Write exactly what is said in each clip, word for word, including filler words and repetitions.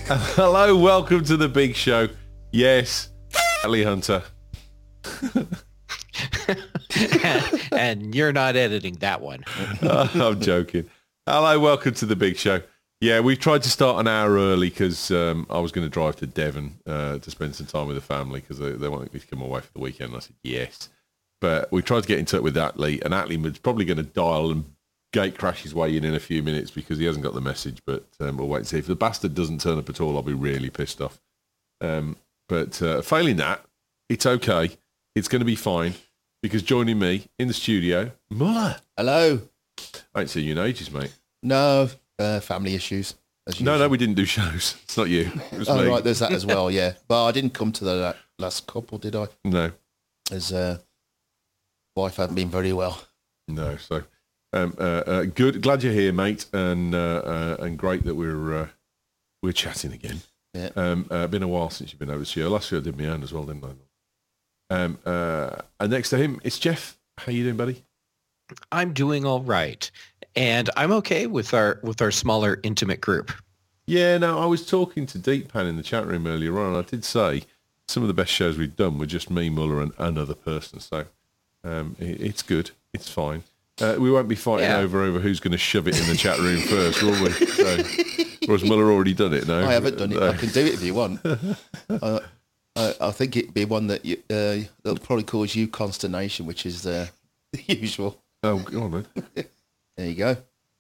Hello, welcome to the big show. Yes, Ali Hunter. And you're not editing that one. uh, I'm joking. Hello, welcome to the big show. Yeah, we've tried to start an hour early because um, I was going to drive to Devon uh, to spend some time with the family because they, they wanted me to come away for the weekend. And I said, yes. But we tried to get in touch with Atlee, and Atlee was probably going to dial and gate crash his way in in a few minutes because he hasn't got the message, but um, we'll wait and see. If the bastard doesn't turn up at all, I'll be really pissed off. Um, but uh, failing that, it's okay. It's going to be fine because joining me in the studio, Muller. Hello. I ain't seen you in ages, mate. No, uh, family issues. As no, usual. no, we didn't do shows. It's not you. It was oh, me. right, there's that as well, yeah. But I didn't come to the last couple, did I? No. As uh, wife hadn't been very well. No, so um, uh, uh, good. Glad you're here, mate, and uh, uh, and great that we're uh, we're chatting again. Yeah. Um, uh, been a while since you've been over to you. Last year I did my own as well, didn't I? Um, uh, and next to him, it's Jeff. How you doing, buddy? I'm doing all right, and I'm okay with our with our smaller, intimate group. Yeah, no, I was talking to Deep Pan in the chat room earlier on, and I did say some of the best shows we've done were just me, Muller, and another person. So um, it, it's good. It's fine. Uh, we won't be fighting Yeah. over over who's going to shove it in the chat room first, will we? So, or has Muller already done it? No, I haven't done it. No. I can do it if you want. uh, I, I think it'd be one that you, uh, that'll probably cause you consternation, which is uh, the usual. Oh, go on then. There you go.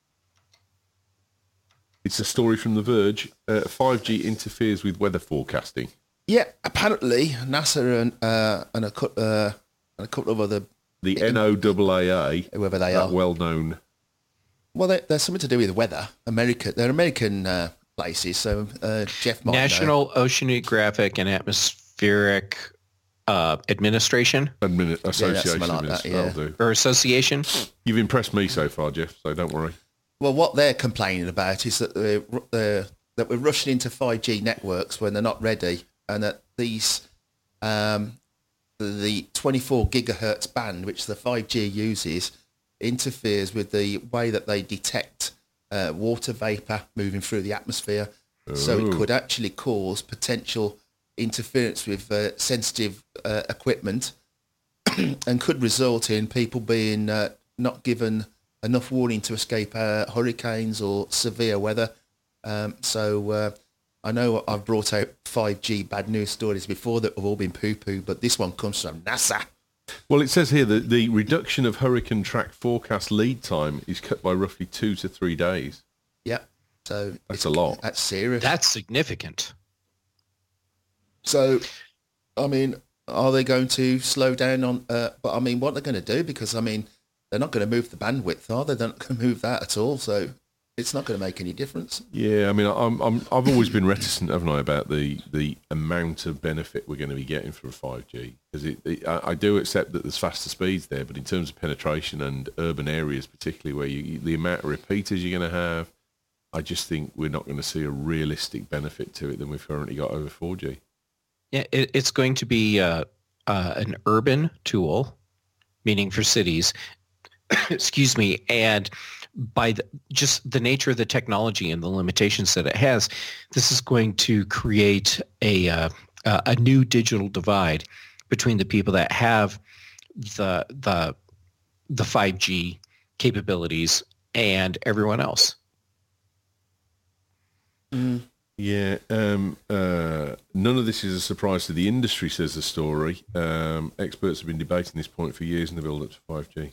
It's a story from The Verge. Uh, five G interferes with weather forecasting. Yeah, apparently NASA and uh, and a, cou- uh, and a couple of other The N O A A A, whoever they that are. well-known. Well, they, there's something to do with weather. America, they're American uh, places. So uh, Jeff might know. National Oceanographic and Atmospheric uh, Administration Admin- Association. something like is- that, yeah. that'll do. or Association. You've impressed me so far, Jeff, so don't worry. Well, what they're complaining about is that they're, they're, that we're rushing into five G networks when they're not ready, and that these um, the twenty-four gigahertz band, which the five G uses, interferes with the way that they detect uh, water vapor moving through the atmosphere. So Ooh. it could actually cause potential interference with uh, sensitive uh, equipment and could result in people being uh, not given enough warning to escape uh, hurricanes or severe weather. Um, so uh, I know I've brought out five G bad news stories before that have all been poo-poo, but this one comes from NASA. Well, it says here that the reduction of hurricane track forecast lead time is cut by roughly two to three days. Yeah. So That's it's a lot. That's serious. That's significant. So, I mean, are they going to slow down on, uh, but I mean, what they're going to do, because I mean, they're not going to move the bandwidth, are they? They're not going to move that at all. So it's not going to make any difference. Yeah, I mean, I'm, I'm, I've always been reticent, haven't I, about the, the amount of benefit we're going to be getting from five G. Because it, it, I, I do accept that there's faster speeds there, but in terms of penetration and urban areas, particularly where you, the amount of repeaters you're going to have, I just think we're not going to see a realistic benefit to it than we've currently got over four G. Yeah, it, it's going to be uh, uh, an urban tool, meaning for cities. Excuse me, and by the, just the nature of the technology and the limitations that it has, this is going to create a uh, uh, a new digital divide between the people that have the the the five G capabilities and everyone else. Mm. Yeah, um, uh, none of this is a surprise to the industry, says the story. Um, experts have been debating this point for years in the build-up to five G.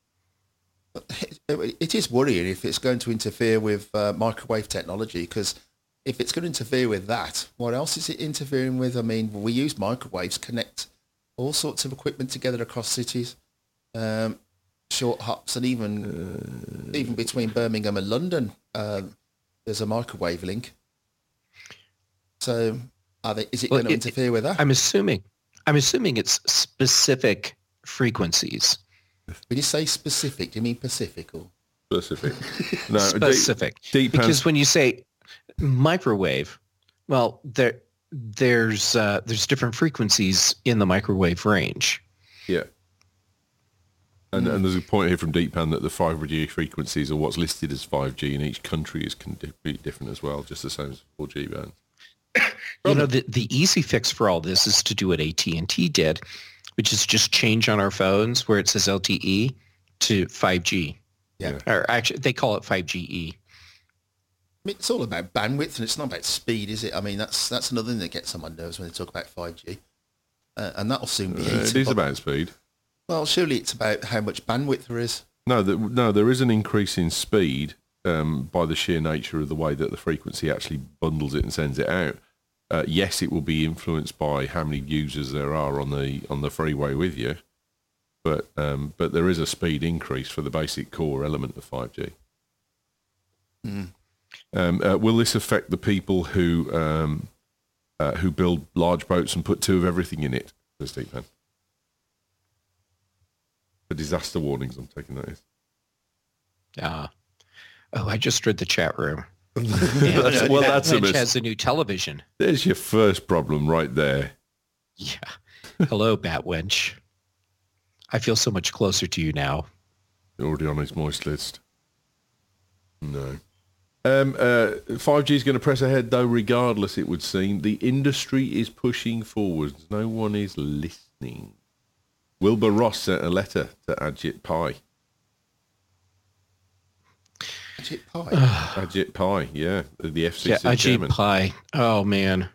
It, it is worrying if it's going to interfere with uh, microwave technology, because if it's going to interfere with that, what else is it interfering with? I mean, we use microwaves, connect all sorts of equipment together across cities, um, short hops, and even uh, even between Birmingham and London, uh, there's a microwave link. So, are they, is it Well, going to it- interfere with that? I'm assuming I'm assuming it's specific frequencies. When you say specific, do you mean Pacific or? Specific. No, Specific. Deep, deep Because hands- when you say microwave, well, there there's uh, there's different frequencies in the microwave range. yeah. And, and there's a point here from Deep Pan that the five G frequencies are what's listed as five G, and each country is completely different as well, just the same as four G band. You know, the, the easy fix for all this is to do what A T and T did, which is just change on our phones where it says L T E to five G. Yeah. Or actually, they call it five G E. I mean, it's all about bandwidth, and it's not about speed, is it? I mean, that's that's another thing that gets on my nerves when they talk about five G. Uh, and that'll soon be Uh, heated it is up. about speed. Well, surely it's about how much bandwidth there is. No, the, no, there is an increase in speed um, by the sheer nature of the way that the frequency actually bundles it and sends it out. Uh, yes, it will be influenced by how many users there are on the on the freeway with you, but um, but there is a speed increase for the basic core element of five G. Mm. Um, uh, will this affect the people who um, uh, who build large boats and put two of everything in it? The Steve Man. For disaster warnings, I'm taking that as. Uh, oh, I just read the chat room. That's- well, that's a Lynch miss. has a new television. There's your first problem right there. Yeah. Hello, Batwench. I feel so much closer to you now. Already on his moist list. No. Um, uh, five G is going to press ahead, though, regardless, it would seem. The industry is pushing forwards. No one is listening. Wilbur Ross sent a letter to Ajit Pai. Ajit Pai. Ajit Pai, yeah, the F C C Yeah, Ajit chairman. Pai. Oh, man.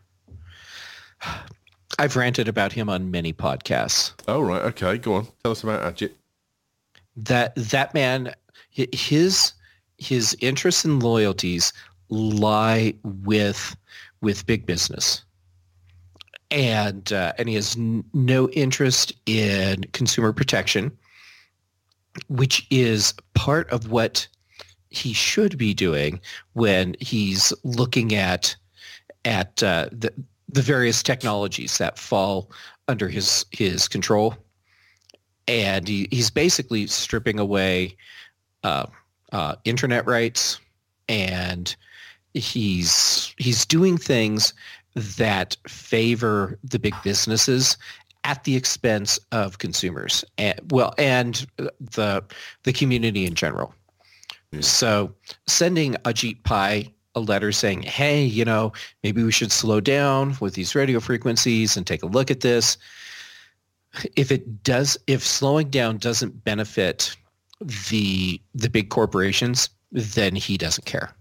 I've ranted about him on many podcasts. Oh, right, okay, go on. Tell us about Ajit. That that man, hi- his his interests and loyalties lie with with big business, and uh, and he has n- no interest in consumer protection, which is part of what he should be doing when he's looking at at uh, the the various technologies that fall under his his control. And he, he's basically stripping away uh, uh, internet rights, and he's he's doing things that favor the big businesses at the expense of consumers, and well, and the the community in general. Yeah. So, sending Ajit Pai a letter saying, "Hey, you know, maybe we should slow down with these radio frequencies and take a look at this." If it does, if slowing down doesn't benefit the the big corporations, then he doesn't care.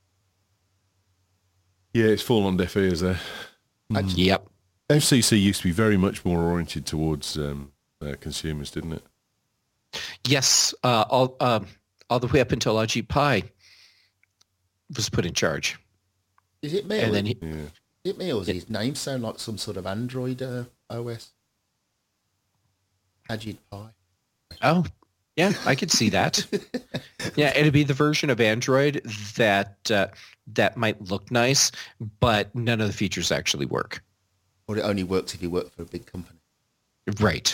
Yeah, it's fallen on deaf ears there. Yep. F C C used to be very much more oriented towards um, uh, consumers, didn't it? Yes. Uh, all um, all the way up until Ajit Pai was put in charge, Is it me? and or, then he, Yeah. is it me or does his name sound like some sort of Android uh, O S? Ajit Pai. oh, yeah, I could see that. Yeah, it'd be the version of Android that uh, that might look nice, but none of the features actually work. Or it only works if you work for a big company. Right.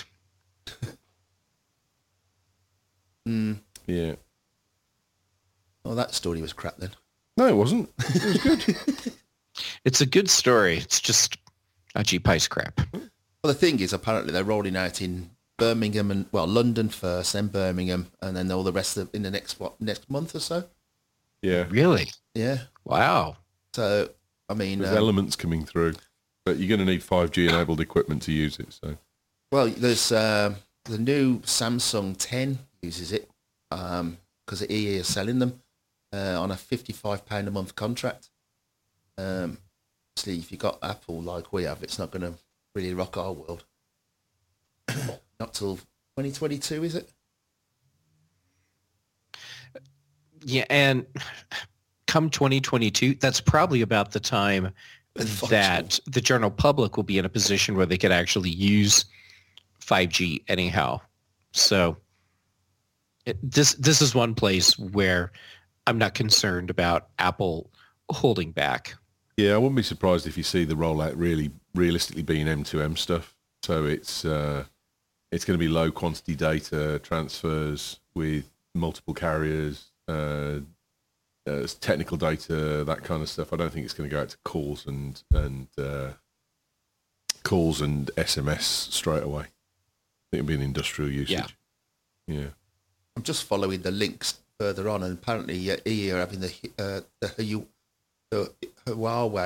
Mm. Yeah. Well, that story was crap then. No, it wasn't. It was good. It's a good story. It's just Ajit Pai's crap. Well, the thing is, apparently they're rolling out in Birmingham and, well, London first, then Birmingham, and then all the rest of in the next, what, next month or so? Yeah. Really? Yeah. Wow. So, I mean... There's um, elements coming through, but you're going to need five G enabled equipment to use it. So Well, there's uh, the new Samsung ten uses it because E A are selling them uh, on a fifty-five pounds a month contract. Um, obviously, if you've got Apple like we have, it's not going to really rock our world. Not till twenty twenty-two, is it? Yeah, and come twenty twenty-two, that's probably about the time that the general public will be in a position where they could actually use five G anyhow. So it, this this is one place where I'm not concerned about Apple holding back. yeah, I wouldn't be surprised if you see the rollout really realistically being M two M stuff. So it's uh, it's going to be low quantity data transfers with multiple carriers, uh, uh, technical data, that kind of stuff. I don't think it's going to go out to calls and and uh, calls and S M S straight away. I think it'll be an industrial usage. Yeah. Yeah. I'm just following the links further on, and apparently uh, E A are having the uh, the, Hu- the Huawei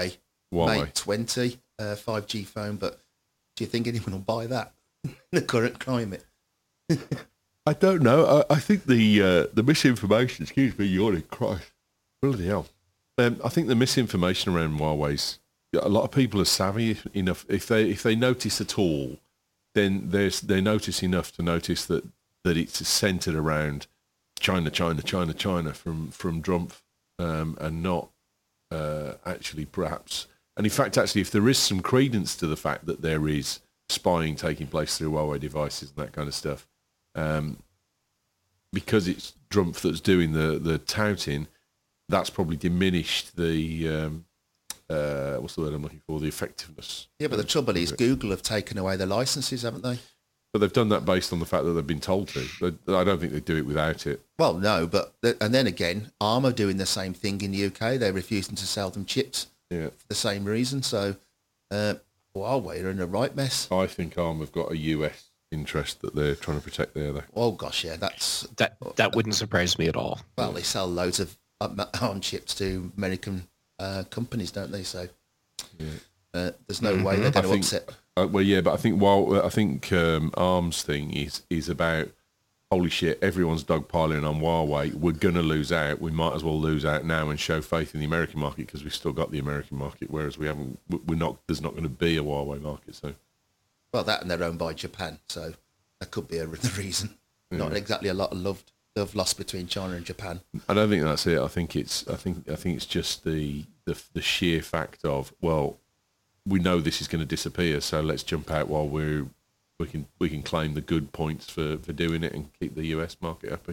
Huawei. Mate twenty uh, five G phone, but do you think anyone will buy that in the current climate? I don't know. I, I think the uh, the misinformation. Excuse me, yawning. Christ, bloody hell. Um, I think the misinformation around Huawei's. A lot of people are savvy enough. If they if they notice at all, then there's they notice enough to notice that, that it's centered around China, China, China, China from from Drumpf, um, and not uh, actually perhaps. And in fact, actually, if there is some credence to the fact that there is spying taking place through Huawei devices and that kind of stuff, um, because it's Drumpf that's doing the the touting, that's probably diminished the. Um, Uh, what's the word I'm looking for? The effectiveness. Yeah, but the trouble is, Google have taken away their licenses, haven't they? But they've done that based on the fact that they've been told to. But I don't think they do it without it. Well, no, but and then again, Arm are doing the same thing in the U K. They're refusing to sell them chips Yeah, for the same reason. So, uh, Huawei are in a right mess. I think Arm have got a U S interest that they're trying to protect there, though. Oh gosh, yeah, that's That that wouldn't surprise me at all. well, they sell loads of Arm chips to American uh, companies, don't they? So, Yeah. uh, there's no way they're I going to think, upset. uh, well, yeah, but I think while I think um, Arm's thing is is about holy shit, everyone's dogpiling on Huawei. We're gonna lose out. We might as well lose out now and show faith in the American market because we've still got the American market, whereas we haven't. We're not. There's not going to be a Huawei market. So, Well, that and they're owned by Japan, so that could be a, the reason. Not exactly a lot of love love lost between China and Japan. I don't think that's it. I think it's. I think. I think it's just the the, the sheer fact of well, we know this is going to disappear, so let's jump out while we're we can we can claim the good points for, for doing it and keep the U S market happy.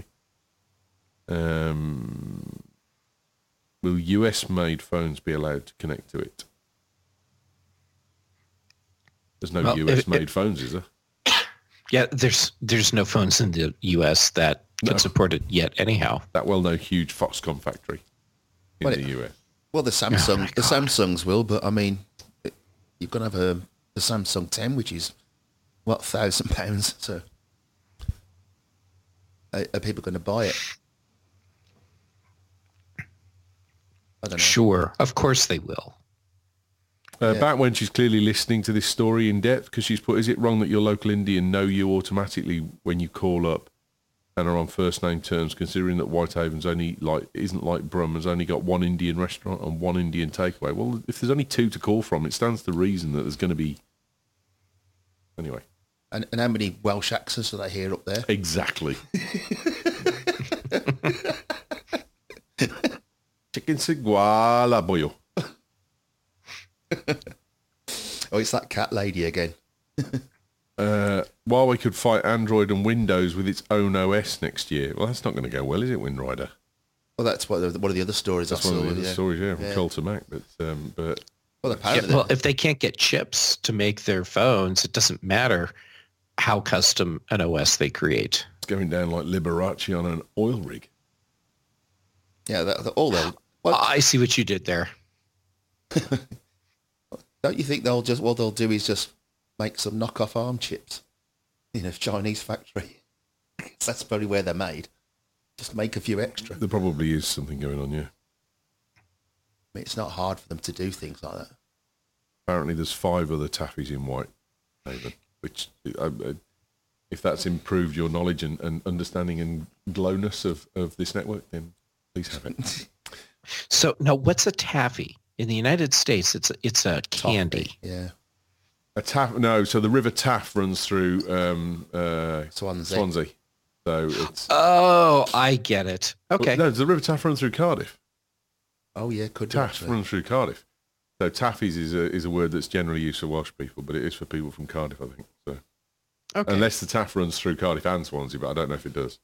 Um, will U S made phones be allowed to connect to it? There's no Well, U S made if- phones, is there? Yeah, there's there's no phones in the U S that can No. support it yet. Anyhow, That well-known huge Foxconn factory in Well, the it- U S. Well, the Samsung, Oh, my the God. Samsungs will, but I mean, it- you're going to have a the Samsung ten, which is what thousand pounds. So, are, are people going to buy it? I don't know. sure, of course they will. Uh, Yeah. Back when she's clearly listening to this story in depth, because she's put, is it wrong that your local Indian know you automatically when you call up and are on first name terms, considering that Whitehaven's only like isn't like Brum, has only got one Indian restaurant and one Indian takeaway? Well, if there's only two to call from, it stands to reason that there's going to be. Anyway, And, and how many Welsh accents do they hear up there? exactly. Chicken seguala boyo. Oh, it's that cat lady again. Uh, Huawei could fight Android and Windows with its own O S next year. Well, that's not going to go well, is it, Windrider? Well, that's what the, one of the other stories That's I one saw. of the other yeah. stories, yeah, from Yeah. Col to Mac. But, um, but Well, Yeah, apparently, well, if they can't get chips to make their phones, it doesn't matter how custom an O S they create. it's going down like Liberace on an oil rig. yeah, that, that, all they'll. Well, I see what you did there. don't you think they'll just what they'll do is just make some knockoff ARM chips in a Chinese factory? That's probably where they're made. Just make a few extra. I There probably is something going on, yeah. mean, it's not hard for them to do things like that. Apparently there's five other taffies in Whitehaven, which, uh, uh, if that's improved your knowledge and, and understanding and glowness of, of this network, then please have it. So now, what's a taffy? In the United States, it's a, it's a candy. Yeah, A Taff, no, so the River Taff runs through um, uh, Swansea. Swansea. So it's... Oh, I get it. Okay. No, the River Taff runs through Cardiff. Oh yeah, could do Taff actually. runs through Cardiff. So taffies is a, is a word that's generally used for Welsh people, but it is for people from Cardiff, I think. So Okay. unless the Taff runs through Cardiff and Swansea, but I don't know if it does.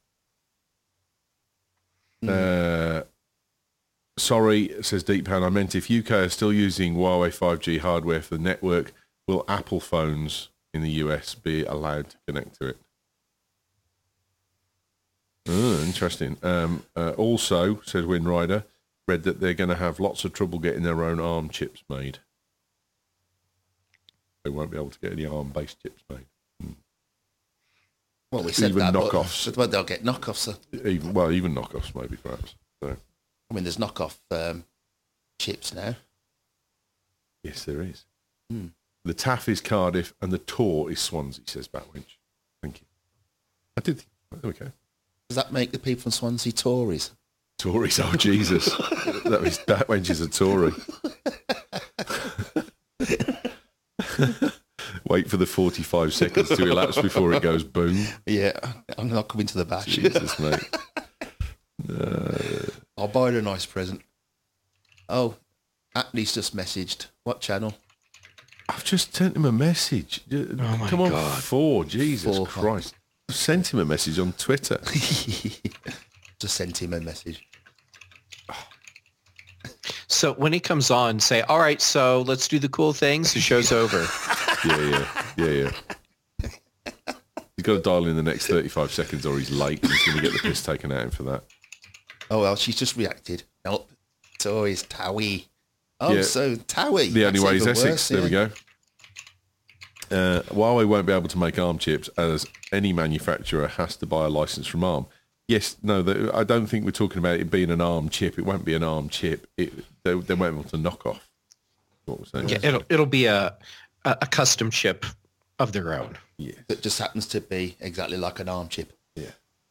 Uh, sorry, says Deep Pan. I meant if U K are still using Huawei five G hardware for the network, will Apple phones in the U S be allowed to connect to it? Oh, interesting. Um, uh, also, says Windrider, read that they're going to have lots of trouble getting their own ARM chips made. They won't be able to get any ARM-based chips made. Well, we said even that, knockoffs. But, but they'll get knockoffs. So. Even well, even knockoffs maybe, perhaps. So I mean, there's knockoff um, chips now. Yes, there is. Hmm. The T A F is Cardiff and the Tor is Swansea, says Batwinch. Thank you. I did think, there we go. Does that make the people from Swansea Tories? Tories, oh Jesus. That was Batwench is a Tory. Wait for the forty-five seconds to elapse before it goes boom. Yeah, I'm not coming to the bash. Jesus, mate. No. I'll buy her a nice present. Oh, Atlee's just messaged. What channel? I've just sent him a message. Oh my Come on, God. four. Jesus Four. Christ. I've sent him a message on Twitter. Just sent him a message. So when he comes on, say, all right, so let's do the cool things. The show's over. Yeah, yeah, yeah, yeah. He's got to dial in the next thirty-five seconds or he's late and he's going to get the piss taken out of him for that. Oh, well, she's just reacted. Nope. Tories, Towie. Oh, Yeah. so Towie. The only That's way is even Essex. worse, There we yeah. go. Uh, Huawei won't be able to make ARM chips as any manufacturer has to buy a license from ARM. Yes, no, the, I don't think we're talking about it being an ARM chip. It won't be an ARM chip. It, they, they won't be able to knock off. What we're saying. Yeah, it'll it'll be a a, a custom chip of their own. Yeah. That just happens to be exactly like an ARM chip. Yeah.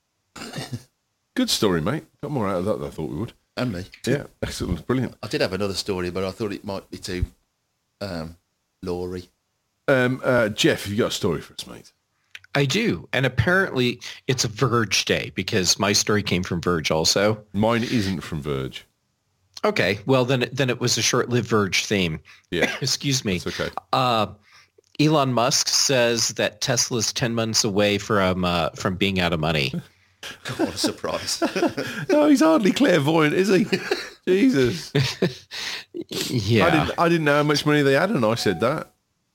Good story, mate. Got more out of that than I thought we would. And me. Yeah, excellent, brilliant. I did have another story, but I thought it might be too um, Laurie. Um, uh, Jeff, have you got a story for us, mate? I do. And apparently it's a Verge day because my story came from Verge also. Mine isn't from Verge. Okay. Well, then, then it was a short-lived Verge theme. Yeah, Excuse me. it's okay. Uh, Elon Musk says that Tesla's ten months away from uh, from being out of money. What a surprise. No, he's hardly clairvoyant, is he? Jesus. Yeah. I didn't, I didn't know how much money they had, and I said that.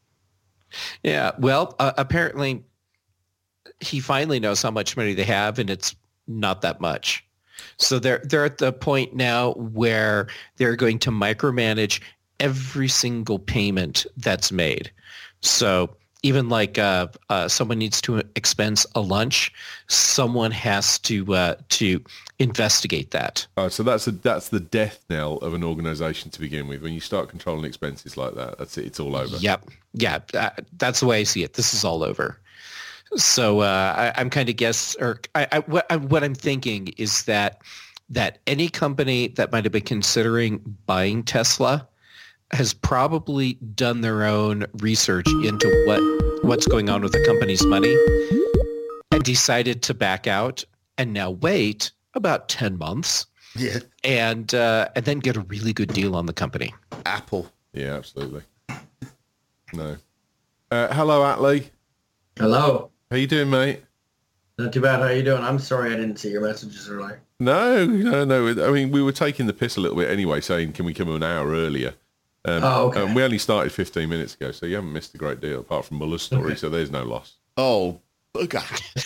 Yeah. Well, uh, apparently he finally knows how much money they have, and it's not that much. So they're they're at the point now where they're going to micromanage every single payment that's made. So even like uh, uh, someone needs to expense a lunch, someone has to uh, to investigate that. Oh, so that's a, that's the death knell of an organisation to begin with. When you start controlling expenses like that, that's it. It's all over. Yep. Yeah. That, that's the way I see it. This is all over. So uh, I, I'm kind of guess, or I, I, what, I, what I'm thinking is that that any company that might have been considering buying Tesla has probably done their own research into what what's going on with the company's money and decided to back out and now wait about ten months Yeah. and uh, and then get a really good deal on the company. Apple. Yeah, absolutely. No. Uh, hello, Atlee. Hello. How you doing, mate? Not too bad. How you doing? I'm sorry I didn't see your messages earlier. No, no, no. I mean, we were taking the piss a little bit anyway, saying, can we come an hour earlier? Um, Oh, okay. And we only started fifteen minutes ago, so you haven't missed a great deal, apart from Muller's story, Okay. so there's no loss. Oh, bugger.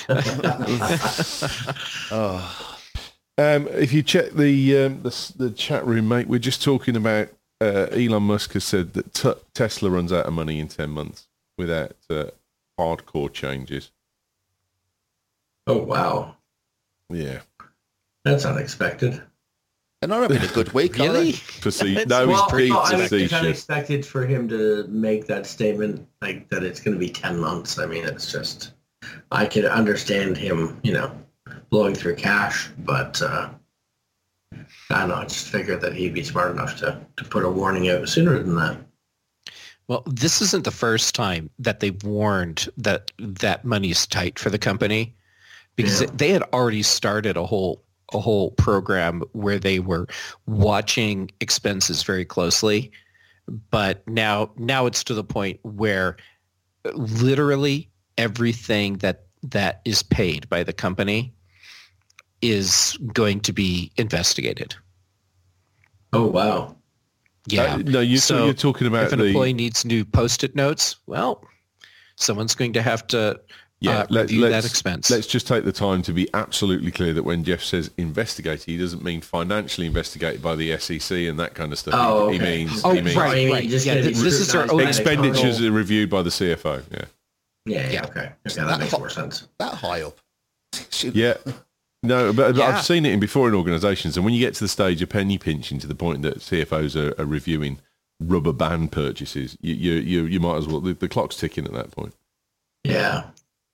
Oh. Um, if you check the, um, the the chat room, mate, we're just talking about uh, Elon Musk has said that t- Tesla runs out of money in ten months without uh, hardcore changes. Oh, wow. Yeah. That's unexpected. They're not having a good week, are Really? they? Face- no, well, he's being no, I mean, it's facetious. unexpected for him to make that statement, like that it's going to be ten months. I mean, it's just, I can understand him, you know, blowing through cash, but uh, I don't know. I just figured that he'd be smart enough to, to put a warning out sooner than that. Well, this isn't the first time that they've warned that that money's tight for the company, because Yeah. they had already started a whole a whole program where they were watching expenses very closely. But now now it's to the point where literally everything that that is paid by the company is going to be investigated. Oh, wow. Yeah. Uh, no, you, so, So you're talking about if an the... employee needs new post-it notes, well, someone's going to have to Yeah, uh, let, review that let's, expense. let's just take the time to be absolutely clear that when Jeff says investigate, he doesn't mean financially investigated by the S E C and that kind of stuff. Oh, he, okay. he means, Oh, he means right, You mean right. just Yeah, gonna be this, this is their scrutinized own by an expenditures external- are reviewed by the C F O. Yeah, Yeah, yeah, Yeah. okay. Okay, that makes more sense. That high up. Should- yeah. No, but, but Yeah. I've seen it in before in organisations, and when you get to the stage of penny pinching to the point that C F Os are, are reviewing rubber band purchases, you you you, you might as well. The, the clock's ticking at that point. Yeah.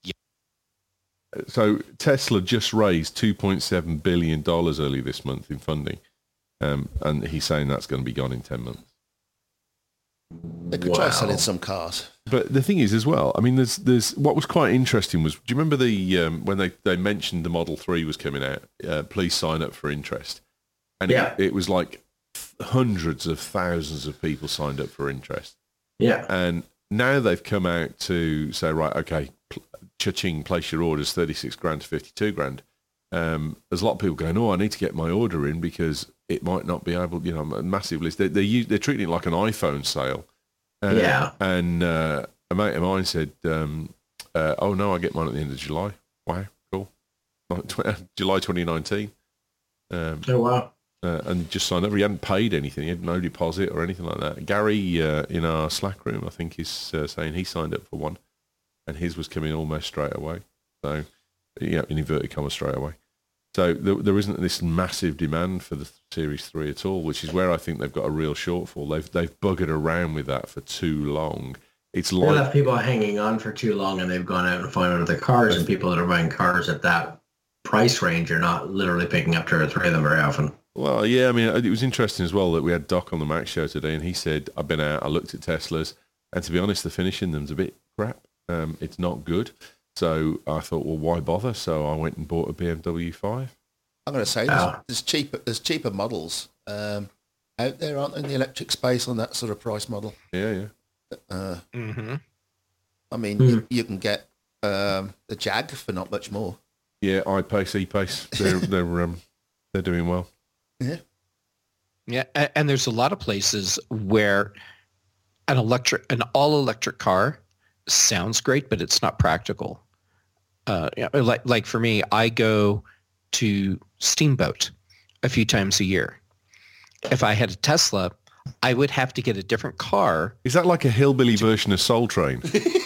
So Tesla just raised two point seven billion dollars early this month in funding, um, and he's saying that's going to be gone in ten months. They could Wow. try selling some cars. But the thing is, as well, I mean, there's there's what was quite interesting was, do you remember the um, when they, they mentioned the Model three was coming out? Uh, please sign up for interest, and Yeah. it, it was like hundreds of thousands of people signed up for interest, Yeah. and now they've come out to say, right, okay, pl- cha-ching, place your orders, thirty-six grand to fifty-two grand. Um, there's a lot of people going, oh, I need to get my order in because it might not be able, you know, a massive list. They, they use, they're treating it like an iPhone sale. Uh, Yeah. And uh, a mate of mine said, um, uh, oh, no, I get mine at the end of July. Wow, cool. Like tw- July twenty nineteen. Um, Oh, wow. uh, and just signed up. He hadn't paid anything. He had no deposit or anything like that. Gary uh, in our Slack room, I think, is uh, saying he signed up for one, and his was coming almost straight away. So, yeah, in inverted commas, straight away. So there, there isn't this massive demand for the Series three at all, which is where I think they've got a real shortfall. They've they've buggered around with that for too long. It's They like left people hanging on for too long, and they've gone out and found other cars, and people that are buying cars at that price range are not literally picking up two or three of them very often. Well, yeah, I mean, it was interesting as well that we had Doc on the Mac show today, and he said, I've been out, I looked at Teslas, and to be honest, the finish in them's a bit crap. Um, it's not good. So I thought, well, why bother? So I went and bought a B M W five. I'm going to say there's, Oh. there's cheaper there's cheaper models um, out there, aren't there, in the electric space on that sort of price model. Yeah, yeah. Uh, Mm-hmm. I mean, Hmm. you, you can get um, the Jag for not much more. Yeah, iPace, E-Pace, they're, they're, um, they're doing well. Yeah. Yeah, a- and there's a lot of places where an electric, an all-electric car sounds great, but it's not practical. Uh, yeah, like, like for me, I go to Steamboat a few times a year. If I had a Tesla, I would have to get a different car. Is that like a hillbilly version of Soul Train?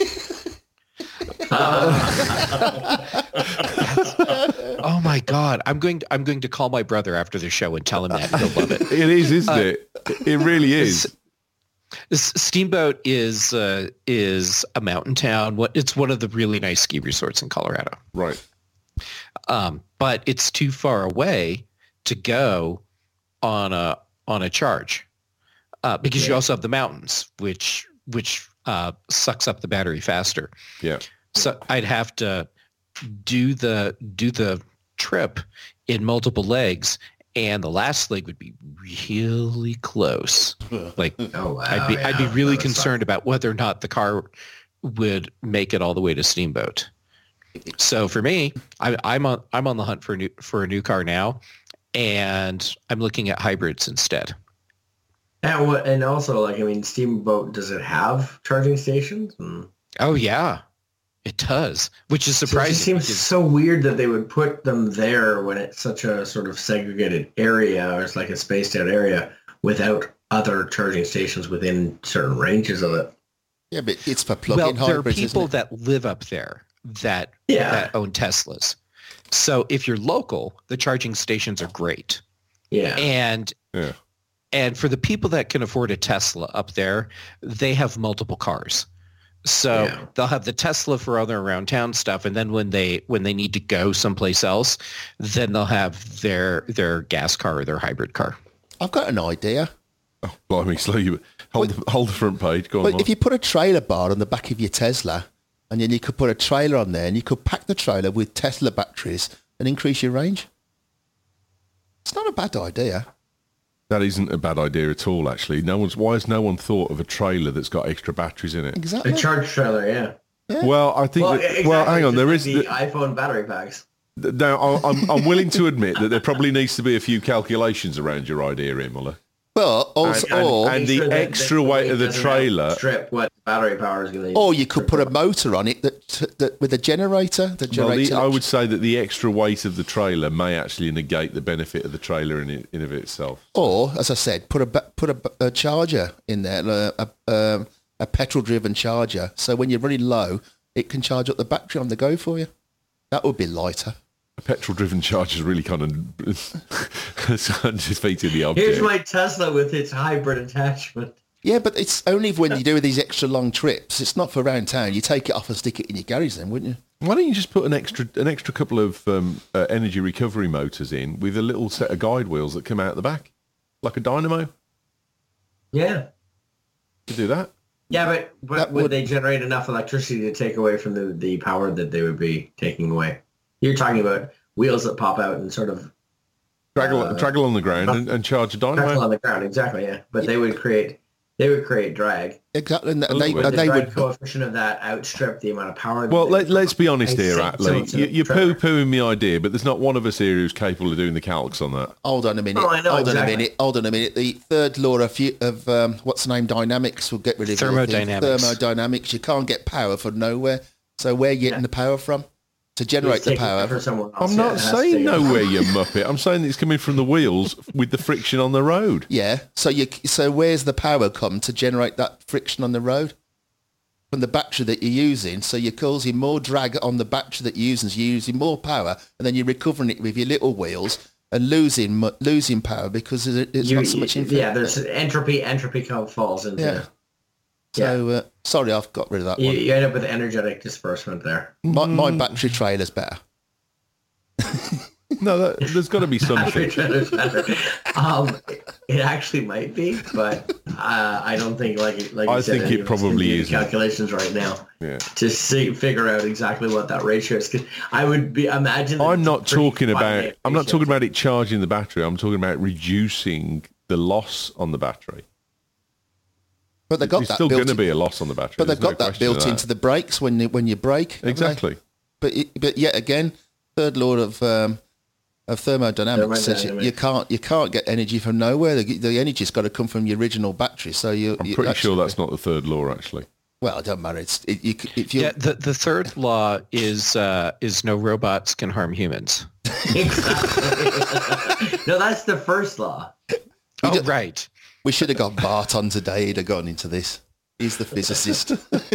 Oh my God! I'm going. To, I'm going to call my brother after the show and tell him that. He'll love it. It is, isn't it? It really is. S- Steamboat is uh, is a mountain town. What it's one of the really nice ski resorts in Colorado. Right. Um, but it's too far away to go on a on a charge uh, because you Yeah. also have the mountains, which which uh, sucks up the battery faster. Yeah. So I'd have to do the do the trip in multiple legs, and the last leg would be really close. Like Oh, wow. I'd be I'd be yeah, really that would suck. concerned about whether or not the car would make it all the way to Steamboat. So for me, I, I'm on I'm on the hunt for a new for a new car now, and I'm looking at hybrids instead. And, what, and also, like, I mean, Steamboat, does it have charging stations? And Oh yeah, it does, which is so it surprising. just seems because- so weird that they would put them there when it's such a sort of segregated area, or it's like a spaced out area without other charging stations within certain ranges of it. Yeah, but it's for well, plug-in there are hybrids, people isn't it? that live up there that Yeah. that own Teslas. So if you're local, the charging stations are great. Yeah. And Yeah. and for the people that can afford a Tesla up there, they have multiple cars. So Yeah. they'll have the Tesla for other around town stuff, and then when they when they need to go someplace else, then they'll have their their gas car or their hybrid car. I've got an idea. Oh, blimey, slow you. Hold, the, hold the front page. Go on, Well, Mark. if you put a trailer bar on the back of your Tesla, and then you could put a trailer on there, and you could pack the trailer with Tesla batteries and increase your range. It's not a bad idea. That isn't a bad idea at all, actually. No one's. Why has no one thought of a trailer that's got extra batteries in it? Exactly. A charge trailer, yeah. Well, I think. Well, that, exactly, well, hang on. just There like is. the The, iPhone battery packs. now, I- I'm, I'm willing to admit that there probably needs to be a few calculations around your idea, here, Muller. But also, And- and- or, and- the Make sure that- extra that weight it of the doesn't trailer- outstrip what battery power is going to. or you could put a motor on it that, that with a generator that Well, generates. the, I would say that the extra weight of the trailer may actually negate the benefit of the trailer in, it, in of itself. Or, as I said, put a ba- put a, a charger in there, a, a, um, a petrol-driven charger. So when you're running low, it can charge up the battery on the go for you. That would be lighter. A petrol-driven charger is really kind of defeating the object. Here's my Tesla with its hybrid attachment. Yeah, but it's only when you do these extra long trips. It's not for around town. You take it off and stick it in your garage then, wouldn't you? Why don't you just put an extra an extra couple of um, uh, energy recovery motors in with a little set of guide wheels that come out the back, like a dynamo? Yeah. You do that. Yeah, but, but That would, would- they generate enough electricity to take away from the, the power that they would be taking away? You're talking about wheels that pop out and sort of Drag, al- Uh, drag along the ground and, and charge a crackle dynamo. on the ground. Exactly, yeah. But they would create they would create drag. Exactly. And A they, little bit. and The they drag would. coefficient of that outstrip the amount of power. that Well, they let, would let's be honest I here, see. Atlee. So- You, you're Trevor. poo-pooing my idea, but there's not one of us here who's capable of doing the calcs on that. Hold on a minute. Oh, I know, hold exactly. on a minute. Hold on a minute. The third law of, fu- of um, what's the name? Dynamics will get rid of everything. Thermodynamics. Thermodynamics. You can't get power from nowhere. So where are you getting Yeah. the power from? To It's generate the taking power. for someone else. I'm Yeah, not it has to saying take- nowhere, you muppet. I'm saying it's coming from the wheels with the friction on the road. Yeah. So you. So where's the power come to generate that friction on the road? From the battery that you're using. So you're causing more drag on the battery that you're using. So you're using more power, and then you're recovering it with your little wheels and losing mu- losing power because there's there's You- not so much influence. yeah, there's entropy. Entropy come falls into. Yeah. So uh, sorry, I've got rid of that You, one. you end up with energetic disbursement there. My, my battery trailer's better. No, that, there's got to be something. um, it actually might be, but uh, I don't think like like you I said, think any it of us can probably do the isn't. calculations right now Yeah. to see figure out exactly what that ratio is. 'Cause I would be imagine. that I'm it's a not pretty talking about. finite I'm not ratio. talking about it charging the battery. I'm talking about reducing the loss on the battery. But they've got There's that still built going to in- be a loss on the battery. But they've There's no got that question of built into the brakes when you, when you brake. haven't they? Exactly. But it, but yet again, third law of um, of thermodynamics says you, you Thermodynamics. can't you can't get energy from nowhere. The, the energy's got to come from your original battery. So you, I'm you pretty actually- sure that's not the third law, actually. Well, it doesn't matter. It's it, you, c- if you Yeah, the, the third law is uh, is no robots can harm humans. Exactly. No, that's the first law. Oh, do- right. we should have got Bart on today. He'd have gone into this. He's the physicist.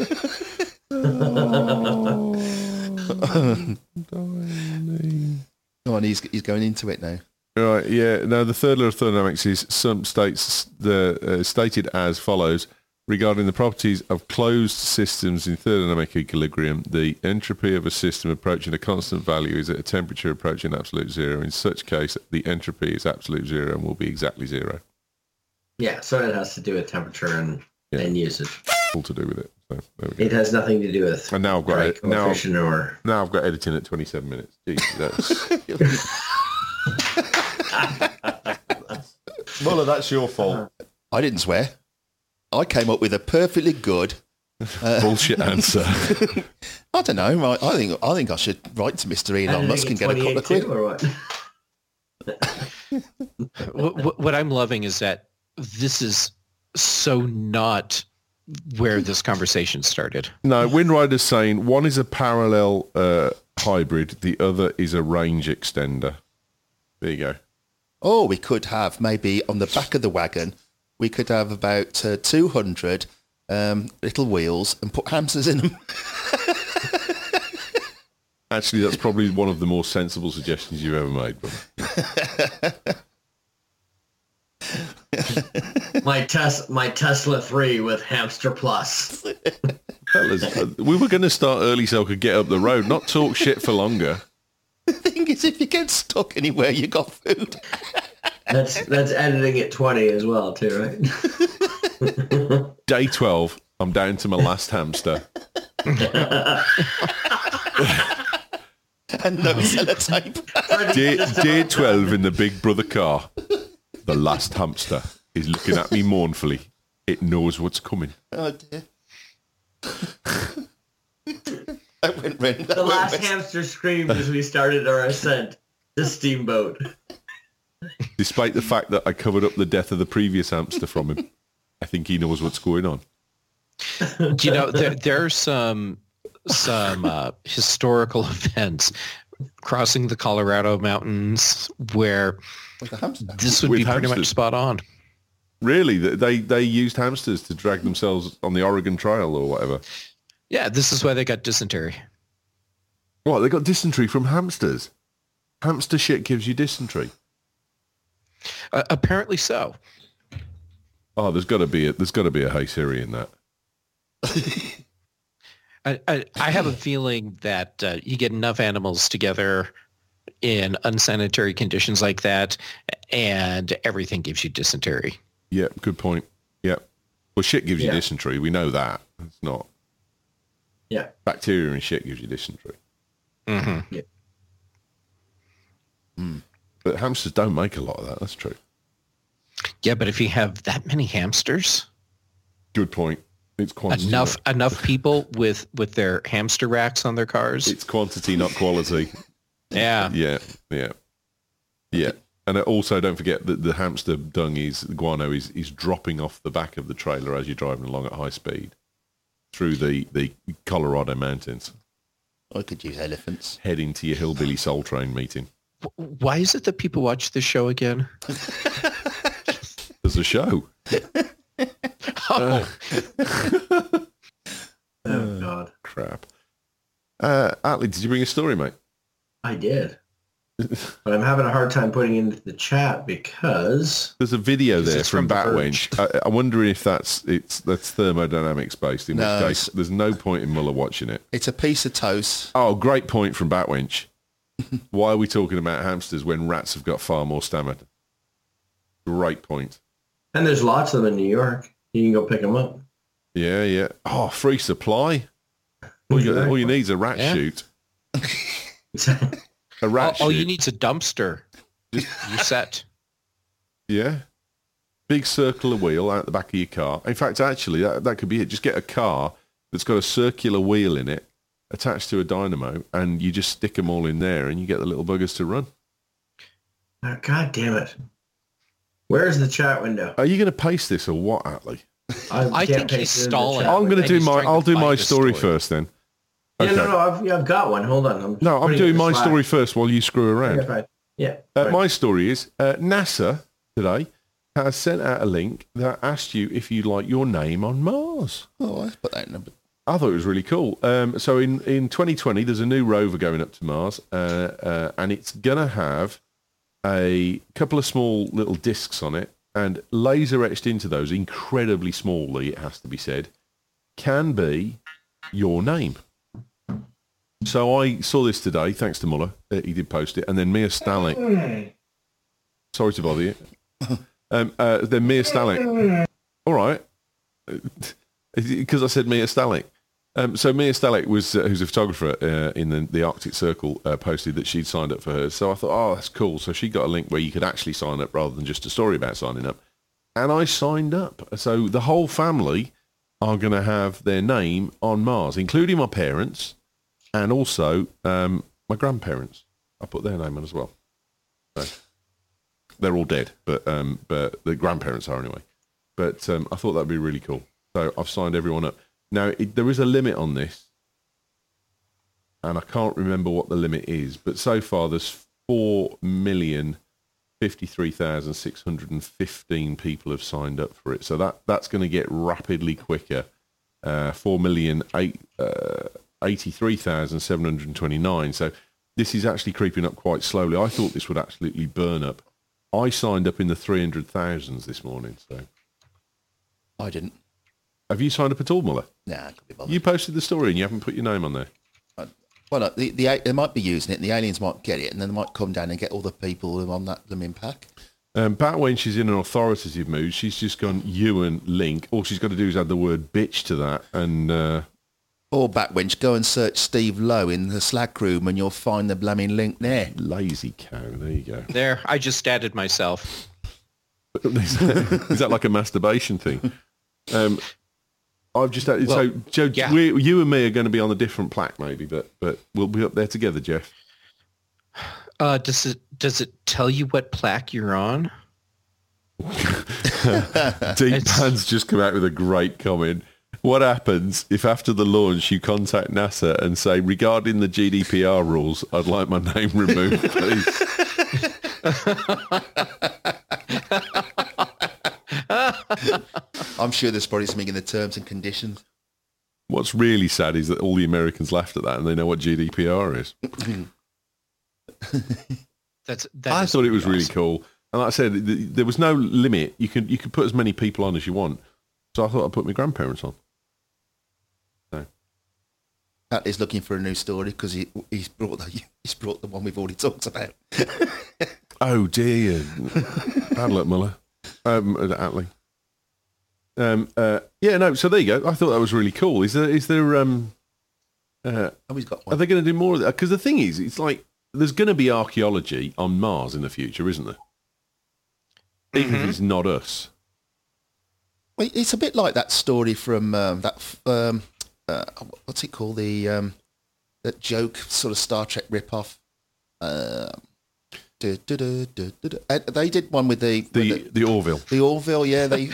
Go on, he's he's going into it now. Right, yeah. Now, the third law of thermodynamics is some states the uh, stated as follows: regarding the properties of closed systems in thermodynamic equilibrium, the entropy of a system approaching a constant value is at a temperature approaching absolute zero. In such case, the entropy is absolute zero and will be exactly zero. Yeah, so it has to do with temperature and, Yeah. and usage. All to do with it. So there we It go. has nothing to do with And now I've got drag it. Now, coefficient or now I've got editing at twenty-seven minutes. Jeez, that's... Muller, that's your fault. I didn't swear. I came up with a perfectly good. Bullshit answer. I don't know. I, I think I think I should write to Mister Elon Editing Musk in and get a couple of quid. twenty-eight too, or what? What, what- what I'm loving is that this is so not where this conversation started. No, Windrider's saying one is a parallel uh, hybrid, the other is a range extender. There you go. Or we could have maybe on the back of the wagon, we could have about uh, two hundred um, little wheels and put hamsters in them. Actually, that's probably one of the more sensible suggestions you've ever made. But my Tes- my Tesla three with Hamster Plus. fellas, uh, we were going to start early so I could get up the road, not talk shit for longer. The thing is, if you get stuck anywhere, you got food. That's that's editing at twenty as well too, right? Day twelve, I'm down to my last hamster. And no sellotape. Day, day twelve in the Big Brother car. The last hamster is looking at me mournfully. It knows what's coming. Oh dear. I went round. The last hamster screamed as we started our ascent to Steamboat. Despite the fact that I covered up the death of the previous hamster from him, I think he knows what's going on. You know, there, there's some some uh, historical events crossing the Colorado mountains where with the hamster. this would With be pretty hamsters. much spot on. Really? They they used hamsters to drag themselves on the Oregon Trail or whatever. Yeah, this is why they got dysentery. What, they got dysentery from hamsters? Hamster shit gives you dysentery. Uh, apparently so. Oh, there's got to be a there's got to be a Hey Siri in that. I, I, I have a feeling that uh, you get enough animals together in unsanitary conditions like that, and everything gives you dysentery. Yeah, good point. Yeah. Well, shit gives you Yeah. dysentery. We know that. It's not. Yeah. Bacteria and shit gives you dysentery. Mm-hmm. Yeah. But hamsters don't make a lot of that. That's true. Yeah, but if you have that many hamsters, Good point. It's quantity. enough not- enough people with with their hamster racks on their cars. It's quantity, not quality. Yeah. Yeah, yeah, yeah. And also, don't forget that the hamster dung is guano is is dropping off the back of the trailer as you're driving along at high speed through the the Colorado mountains, I could use elephants. heading to your hillbilly soul train meeting. Why is it that people watch this show again? There's a show. Oh, Oh God, Crap. Uh, Atlee, did you bring a story, mate? I did, but I'm having a hard time putting it into the chat because There's a video Because there it's from from The Verge. Batwench. I, I wonder if that's it's that's thermodynamics based. In No, which case, it's- there's no point in Muller watching it. It's a piece of toast. Oh, great point from Batwench. Why are we talking about hamsters when rats have got far more stamina? Great point. and there's lots of them in New York. You can go pick them up. Yeah, yeah. Oh, free supply. All you, all you need is a rat Yeah. chute. A rat all, chute. all you need's a dumpster. You're set. Yeah. Big circular wheel out the back of your car. In fact, actually, that, that could be it. Just get a car that's got a circular wheel in it attached to a dynamo, and you just stick them all in there, and you get the little buggers to run. Oh, God damn it! Where's the chat window? Are you going to paste this or what, Atlee? I can't think paste he's it in the stalling. chat I'm going to window. do he's my. trying to I'll do find my a story story. first, then. Yeah, Okay. no, no, I've, yeah, I've got one. Hold on. I'm No, I'm putting it doing in my Slack. story first while you screw around. Yeah, fine. Yeah. Uh, fine. my story is uh, NASA today has sent out a link that asked you if you like your name on Mars. Oh, I put that in number. I thought it was really cool. Um, so in, in twenty twenty, there's a new rover going up to Mars, uh, uh, and it's going to have a couple of small little discs on it, and laser etched into those, incredibly smallly, it has to be said, can be your name. So I saw this today, thanks to Muller. Uh, he did post it. And then Mia Stalik. Sorry to bother you. Um, uh, then Mia Stalik. All right. Because I said Mia Stalik. Um, so Mia Stalik was, uh, who's a photographer uh, in the, the Arctic Circle, uh, posted that she'd signed up for hers. So I thought, oh, that's cool. So she got a link where you could actually sign up rather than just a story about signing up. And I signed up. So the whole family are going to have their name on Mars, including my parents and also um, my grandparents. I put their name on as well. So they're all dead, but um, but the grandparents are anyway. But um, I thought that'd be really cool. So I've signed everyone up. Now, it, there is a limit on this, and I can't remember what the limit is, but so far there's four million fifty-three thousand six hundred fifteen people have signed up for it. So that, that's going to get rapidly quicker. Uh, four million eighty-three thousand seven hundred twenty-nine. So this is actually creeping up quite slowly. I thought this would absolutely burn up. I signed up in the three hundred thousands this morning. So I didn't. have you signed up at all, Muller? Nah, I could be bothered. You posted the story and you haven't put your name on there. Well, look, the, the, they might be using it, and the aliens might get it, and then they might come down and get all the people who are on that blooming pack. Um, Bat, when she's in an authoritative mood, she's just gone Ewan Link. All she's got to do is add the word bitch to that, and uh, Or backwench, go and search Steve Lowe in the Slack room, and you'll find the blooming link there. lazy cow. There you go. There, I just added myself. is, that, is that like a masturbation thing? Um, I've just added, Well, so Joe, yeah. we, you and me are going to be on a different plaque, maybe, but but we'll be up there together, Jeff. Uh, does it does it tell you what plaque you're on? Deep It's- Pan's just come out with a great comment. What happens if after the launch you contact NASA and say, regarding the G D P R rules, I'd like my name removed, please? I'm sure there's probably something in the terms and conditions. What's really sad is that all the Americans laughed at that and they know what G D P R is. That's that I is thought it was pretty really awesome. cool. And like I said, th- there was no limit. You could you could put as many people on as you want. So I thought I'd put my grandparents on. So. Pat is looking for a new story because he he's brought the he's brought the one we've already talked about. Oh dear, bad luck, Muller. Um, Atlee. Um, uh, yeah, no. So there you go. I thought that was really cool. Is there is there um, uh, Oh, he's got are one. they going to do more of that? Because the thing is, it's like there's going to be archaeology on Mars in the future, isn't there? Even if it's not us. Well, it's a bit like that story from um, that um, uh, what's it called? The um, that joke sort of Star Trek ripoff. Um, du- du- du- du- du- du- uh, they did one with the The with the Orville. the, the Orville. Yeah, they.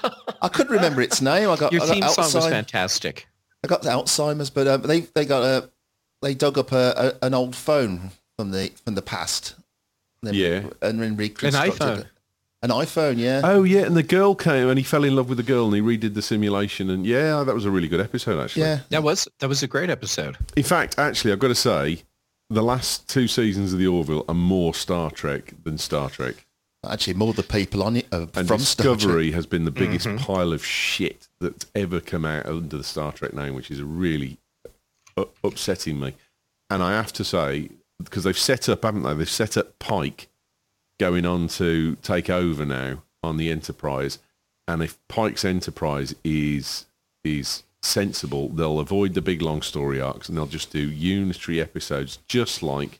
I couldn't remember its name. I got Your I got theme song was Alzheimer's. fantastic. I got the Alzheimer's, but um, they they got a they dug up a, a an old phone from the from the past. And then- Yeah. and then reconstructed iPhone. it. An iPhone, yeah. Oh yeah, and the girl came and he fell in love with the girl and he redid the simulation and yeah, that was a really good episode actually. Yeah, That was that was a great episode. In fact, actually, I've got to say, the last two seasons of the Orville are more Star Trek than Star Trek. actually, more the people on it are And from Star Trek. Discovery has been the biggest pile of shit that's ever come out under the Star Trek name, which is really u- upsetting me. And I have to say, because they've set up, haven't they? They've set up Pike going on to take over now on the Enterprise. And if Pike's Enterprise is is sensible, they'll avoid the big long story arcs and they'll just do unitary episodes, just like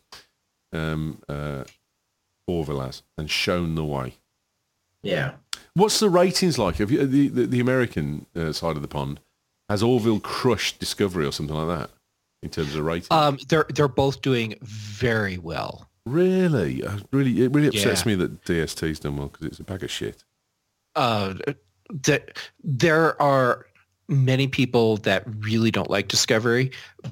um, uh, Orville has, and shown the way. Yeah. What's the ratings like? Have you, the, the the American uh, side of the pond, has Orville crushed Discovery or something like that in terms of ratings? Um, they're they're both doing very well. really, uh, really, it really upsets Yeah. me that D S T's done well because it's a bag of shit. Uh, that there are many people that really don't like Discovery,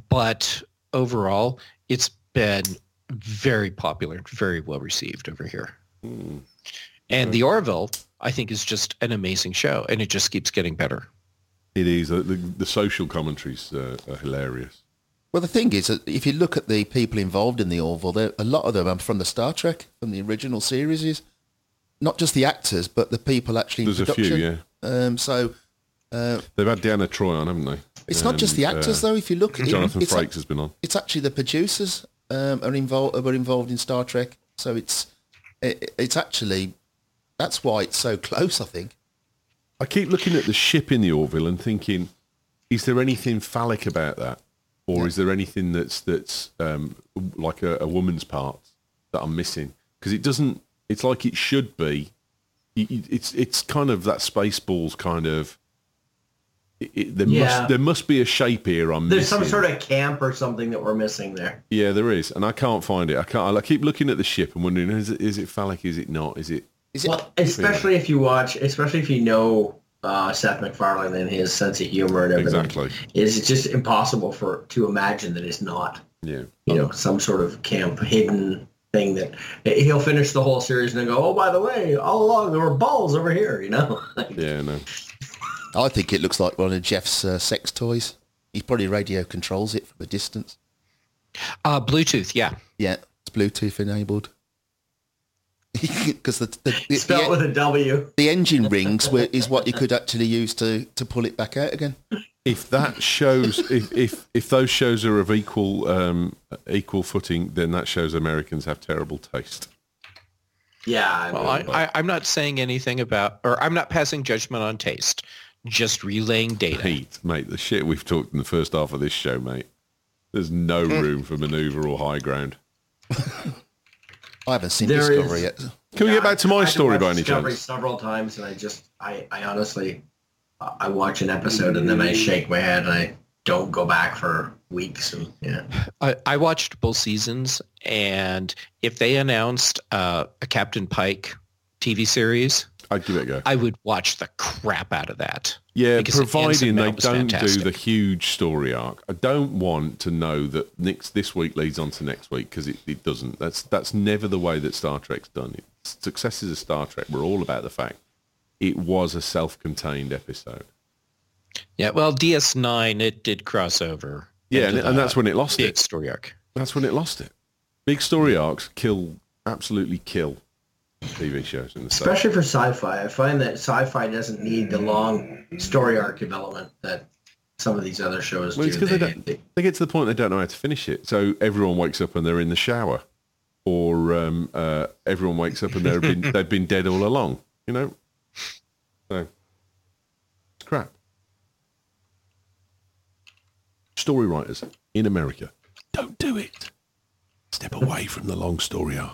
but overall, it's been very popular, very well received over here. Mm. And the Orville, I think, is just an amazing show, and it just keeps getting better. It is. Uh, the, the social commentaries uh, are hilarious. Well, the thing is, that if you look at the people involved in the Orville, there- a lot of them are from the Star Trek, from the original series. Not just the actors, but the people actually in There's a few, production. yeah. Um, so They've had Deanna Troy on, haven't they? it's not just Um, the actors, uh, though. If you look at it, Jonathan it's, Frakes has been on. it's actually the producers um, are involved are involved in Star Trek. So it's it, it's actually that's why it's so close. I think. I keep looking at the ship in the Orville and thinking, is there anything phallic about that, or Yeah. is there anything that's that's um, like a, a woman's part that I'm missing? Because it doesn't. It's like it should be. It- it- It's it's kind of that Spaceballs kind of. It, it- there Yeah. must there must be a shape here. I'm There's some missing. sort of camp or something that we're missing there. Yeah, there is, and I can't find it. I can't. I keep looking at the ship and wondering, is it is it phallic? Is it not? Is it? Is it? Well, especially if you watch, especially if you know uh, Seth MacFarlane and his sense of humor and everything. Exactly. It's just impossible for to imagine that it's not, Yeah. you know, some sort of camp hidden thing that he'll finish the whole series and then go, oh, by the way, all along there were balls over here, you know? Yeah. No. I think it looks like one of Jeff's uh, sex toys. He probably radio controls it from a distance. Uh, Bluetooth, yeah. Yeah, it's Bluetooth enabled. Because the the, the, Spelled the, with a W. the engine rings were, is what you could actually use to, to pull it back out again. If that shows, if, if if those shows are of equal um, equal footing, then that shows Americans have terrible taste. Yeah. I Well, mean, I, I, I'm not saying anything about, or I'm not passing judgment on taste, just relaying data. Pete, mate, the shit we've talked in the first half of this show, mate. There's no room for manoeuvre or high ground. I haven't seen There Discovery is- yet. Can we Yeah, get back to I my tried story watch by any Discovery chance? several times, and I just, I, I honestly, I watch an episode and then I shake my head and I don't go back for weeks. And yeah, I, I watched both seasons, and if they announced uh, a Captain Pike T V series, I'd give it a go. I would watch the crap out of that. Yeah, because the providing they Ensign was don't do fantastic. the huge story arc. I don't want to know that next this week leads on to next week because it, it doesn't. That's that's never the way that Star Trek's done it. Successes of Star Trek were all about the fact it was a self-contained episode. Yeah, well, D S nine, it did cross over. Yeah, into and, and the that's when it lost big it. story arc. That's when it lost it. Big story arcs kill, absolutely kill T V shows in the States. Especially for sci-fi. I find that sci-fi doesn't need the long story arc development that some of these other shows Well, it's do. because they, They, don't, they, they get to the point they don't know how to finish it. So everyone wakes up and they're in the shower, or um, uh, everyone wakes up and they've been they've been dead all along. You know, so it's crap. Story writers in America, don't do it. Step away from the long story arc.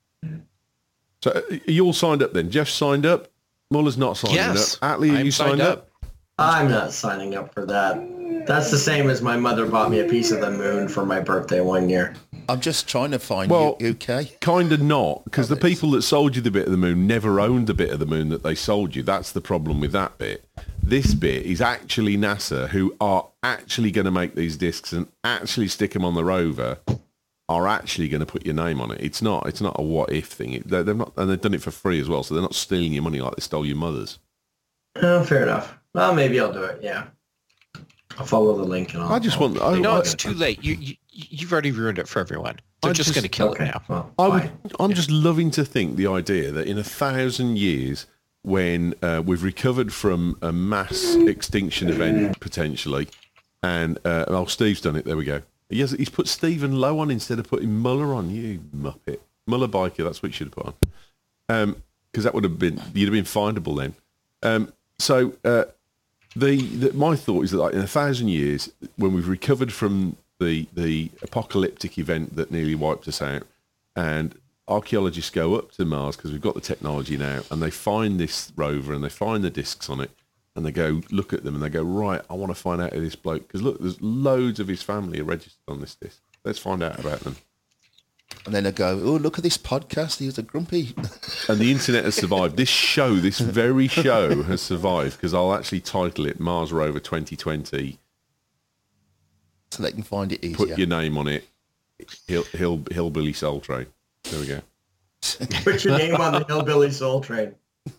So uh, are you all signed up then? Jeff signed up. Muller's not signed Yes, up. Atlee, are I'm you signed, signed up? up. I'm not signing up for that. That's the same as my mother bought me a piece of the moon for my birthday one year. I'm just trying to find Well- you, U K. Kind of not, because Oh, the people that sold you the bit of the moon never owned the bit of the moon that they sold you. That's the problem with that bit. This bit is actually NASA, who are actually going to make these discs and actually stick them on the rover, are actually going to put your name on it. It's not. It's not a what if thing. It, they're, they're not, and they've done it for free as well. So they're not stealing your money like they stole your mother's. Oh, fair enough. Well, maybe I'll do it. Yeah, I'll follow the link and I'll. I just want. I, No, I, it's too late. You, you you've already ruined it for everyone. They're I just, just- going to kill Okay. it now. Well, I would, fine. I'm just loving to think the idea that in a thousand years, when uh, we've recovered from a mass extinction event potentially, and uh, oh, Steve's done it. There we go. He has, he's put Stephen Lowe on instead of putting Muller on. You muppet, Muller biker. That's what you should have put on, because um, that would have been you'd have been findable then. Um, so uh, the, the my thought is that like, in a thousand years, when we've recovered from the the apocalyptic event that nearly wiped us out, and archaeologists go up to Mars because we've got the technology now, and they find this rover and they find the discs on it, and they go look at them and they go, right, I want to find out who this bloke, because look, there's loads of his family are registered on this disc. Let's find out about them. And then I go, oh, look at this podcast. He was a grumpy. And the internet has survived. This show, this very show has survived, because I'll actually title it Mars Rover twenty twenty. So they can find it easier. Put your name on it. Hill, Hill, Hillbilly Soul Train. There we go. Put your name on the Hillbilly Soul Train.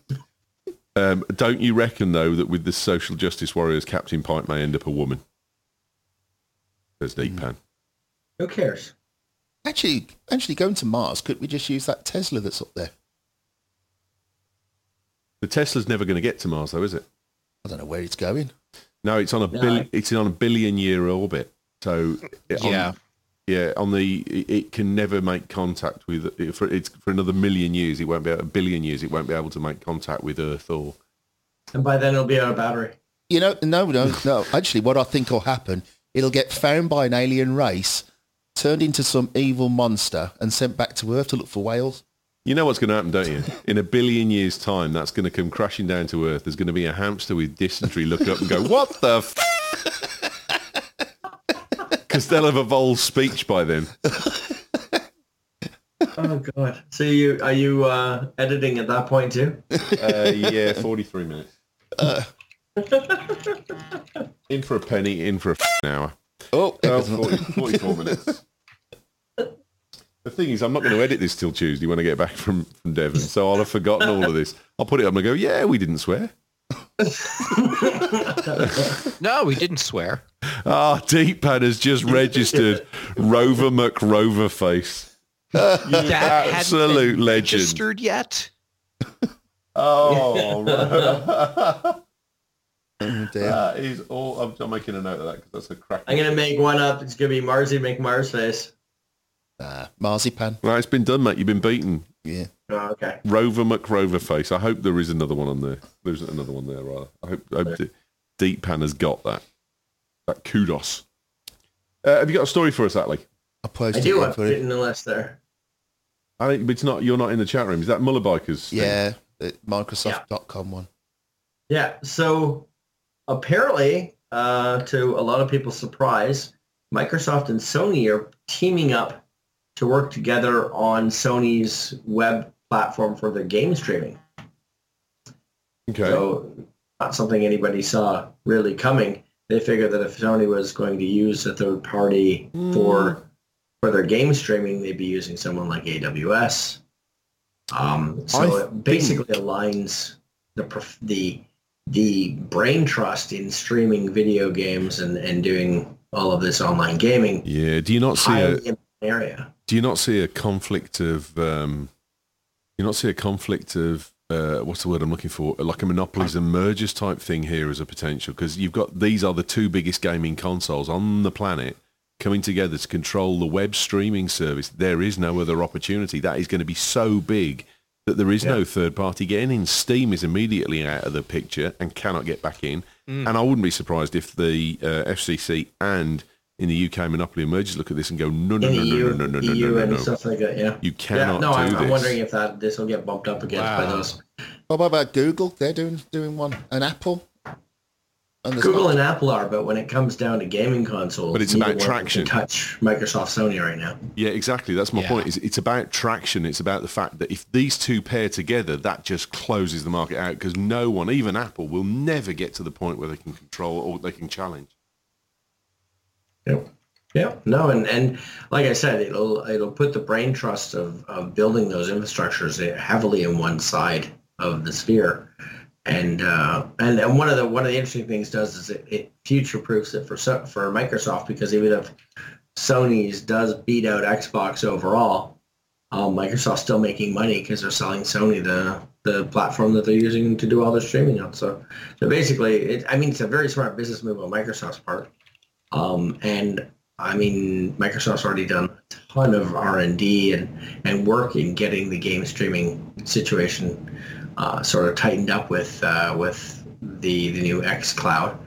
Um, don't you reckon, though, that with the social justice warriors, Captain Pike may end up a woman? Says Deep Pan. Who cares? Actually, actually, going to Mars, could we just use that Tesla that's up there? The Tesla's never going to get to Mars, though, is it? I don't know where it's going. No, it's on a No. bill- It's on a billion year orbit. So it, Yeah. on, yeah, on the it, it can never make contact with it, for it's for another million years. It won't be a billion years. It won't be able to make contact with Earth or. And by then it'll be out of battery. You know, no, no, no. Actually, what I think will happen, it'll get found by an alien race, turned into some evil monster, and sent back to Earth to look for whales. You know what's going to happen, don't you? In a billion years' time, that's going to come crashing down to Earth. There's going to be a hamster with dysentery look up and go, "What the?" F-? Because they'll have evolved speech by then. Oh God! So you are you uh, editing at that point too? Uh, yeah, forty-three minutes. In for a penny, in for a f***ing hour. Oh, Oh, forty, forty-four minutes. The thing is, I'm not going to edit this till Tuesday when I get back from, from Devon, so I'll have forgotten all of this. I'll put it up and I go, yeah, we didn't swear. No, we didn't swear. Ah, Deep Pad has just registered Rover McRover Face. That hadn't absolute been legend. registered yet. Oh, right. oh dear. That is all. I'm, I'm making a note of that because that's a crack. I'm gonna make one up. It's gonna be Marzi McMars face. Uh, marzipan. Right, it's been done, mate. You've been beaten. Yeah. Oh, okay. Rover McRover Face. I hope there is another one on there. There's another one there, rather. I hope, I hope D- Deep Pan has got that. That kudos. Uh, have you got a story for us, Atlee? I I posted do it want to for put it it. in the list there. I think it's not. You're not in the chat room. Is that Muller Bikers? thing? Yeah, the Microsoft dot com one. Yeah. So apparently, uh, to a lot of people's surprise, Microsoft and Sony are teaming up to work together on Sony's web platform for their game streaming. Okay. So not something anybody saw really coming. They figured that if Sony was going to use a third party for for their game streaming, they'd be using someone like A W S. Um, so I it basically aligns the prof- the the brain trust in streaming video games and, and doing all of this online gaming yeah. Do you not see a? highly in an area. Do you not see a conflict of um, You're not seeing a conflict of, uh, what's the word I'm looking for, like a monopolies and mergers type thing here as a potential, because you've got, these are the two biggest gaming consoles on the planet coming together to control the web streaming service. There is no other opportunity. That is going to be so big that there is yeah. no third party getting in. Steam is immediately out of the picture and cannot get back in. Mm. And I wouldn't be surprised if the uh, F C C and in the U K monopoly and mergers look at this and go, no, no, no, no, no, no, no, no, no, no, no. Stuff like that, yeah. You cannot yeah, no, do I'm, this. I'm wondering if that this will get bumped up against wow. by those. What about Google? They're doing doing one. And Apple? And Google and Apple are, but when it comes down to gaming consoles, but it's about traction. Touch Microsoft, Sony right now. Yeah, exactly. That's my yeah. point. Is it's about traction. It's about the fact that if these two pair together, that just closes the market out because no one, even Apple, will never get to the point where they can control or they can challenge. Yep. Yeah, no, and, and like I said, it'll it'll put the brain trust of, of building those infrastructures heavily in one side of the sphere. And uh, and and one of the one of the interesting things does is it, it future proofs it for for Microsoft, because even if Sony's does beat out Xbox overall, um, Microsoft's still making money because they're selling Sony the the platform that they're using to do all their streaming on. So so basically, it, I mean, it's a very smart business move on Microsoft's part. Um, and I mean, Microsoft's already done a ton of R and D and and work in getting the game streaming situation Uh, sort of tightened up with uh, with the the new xCloud.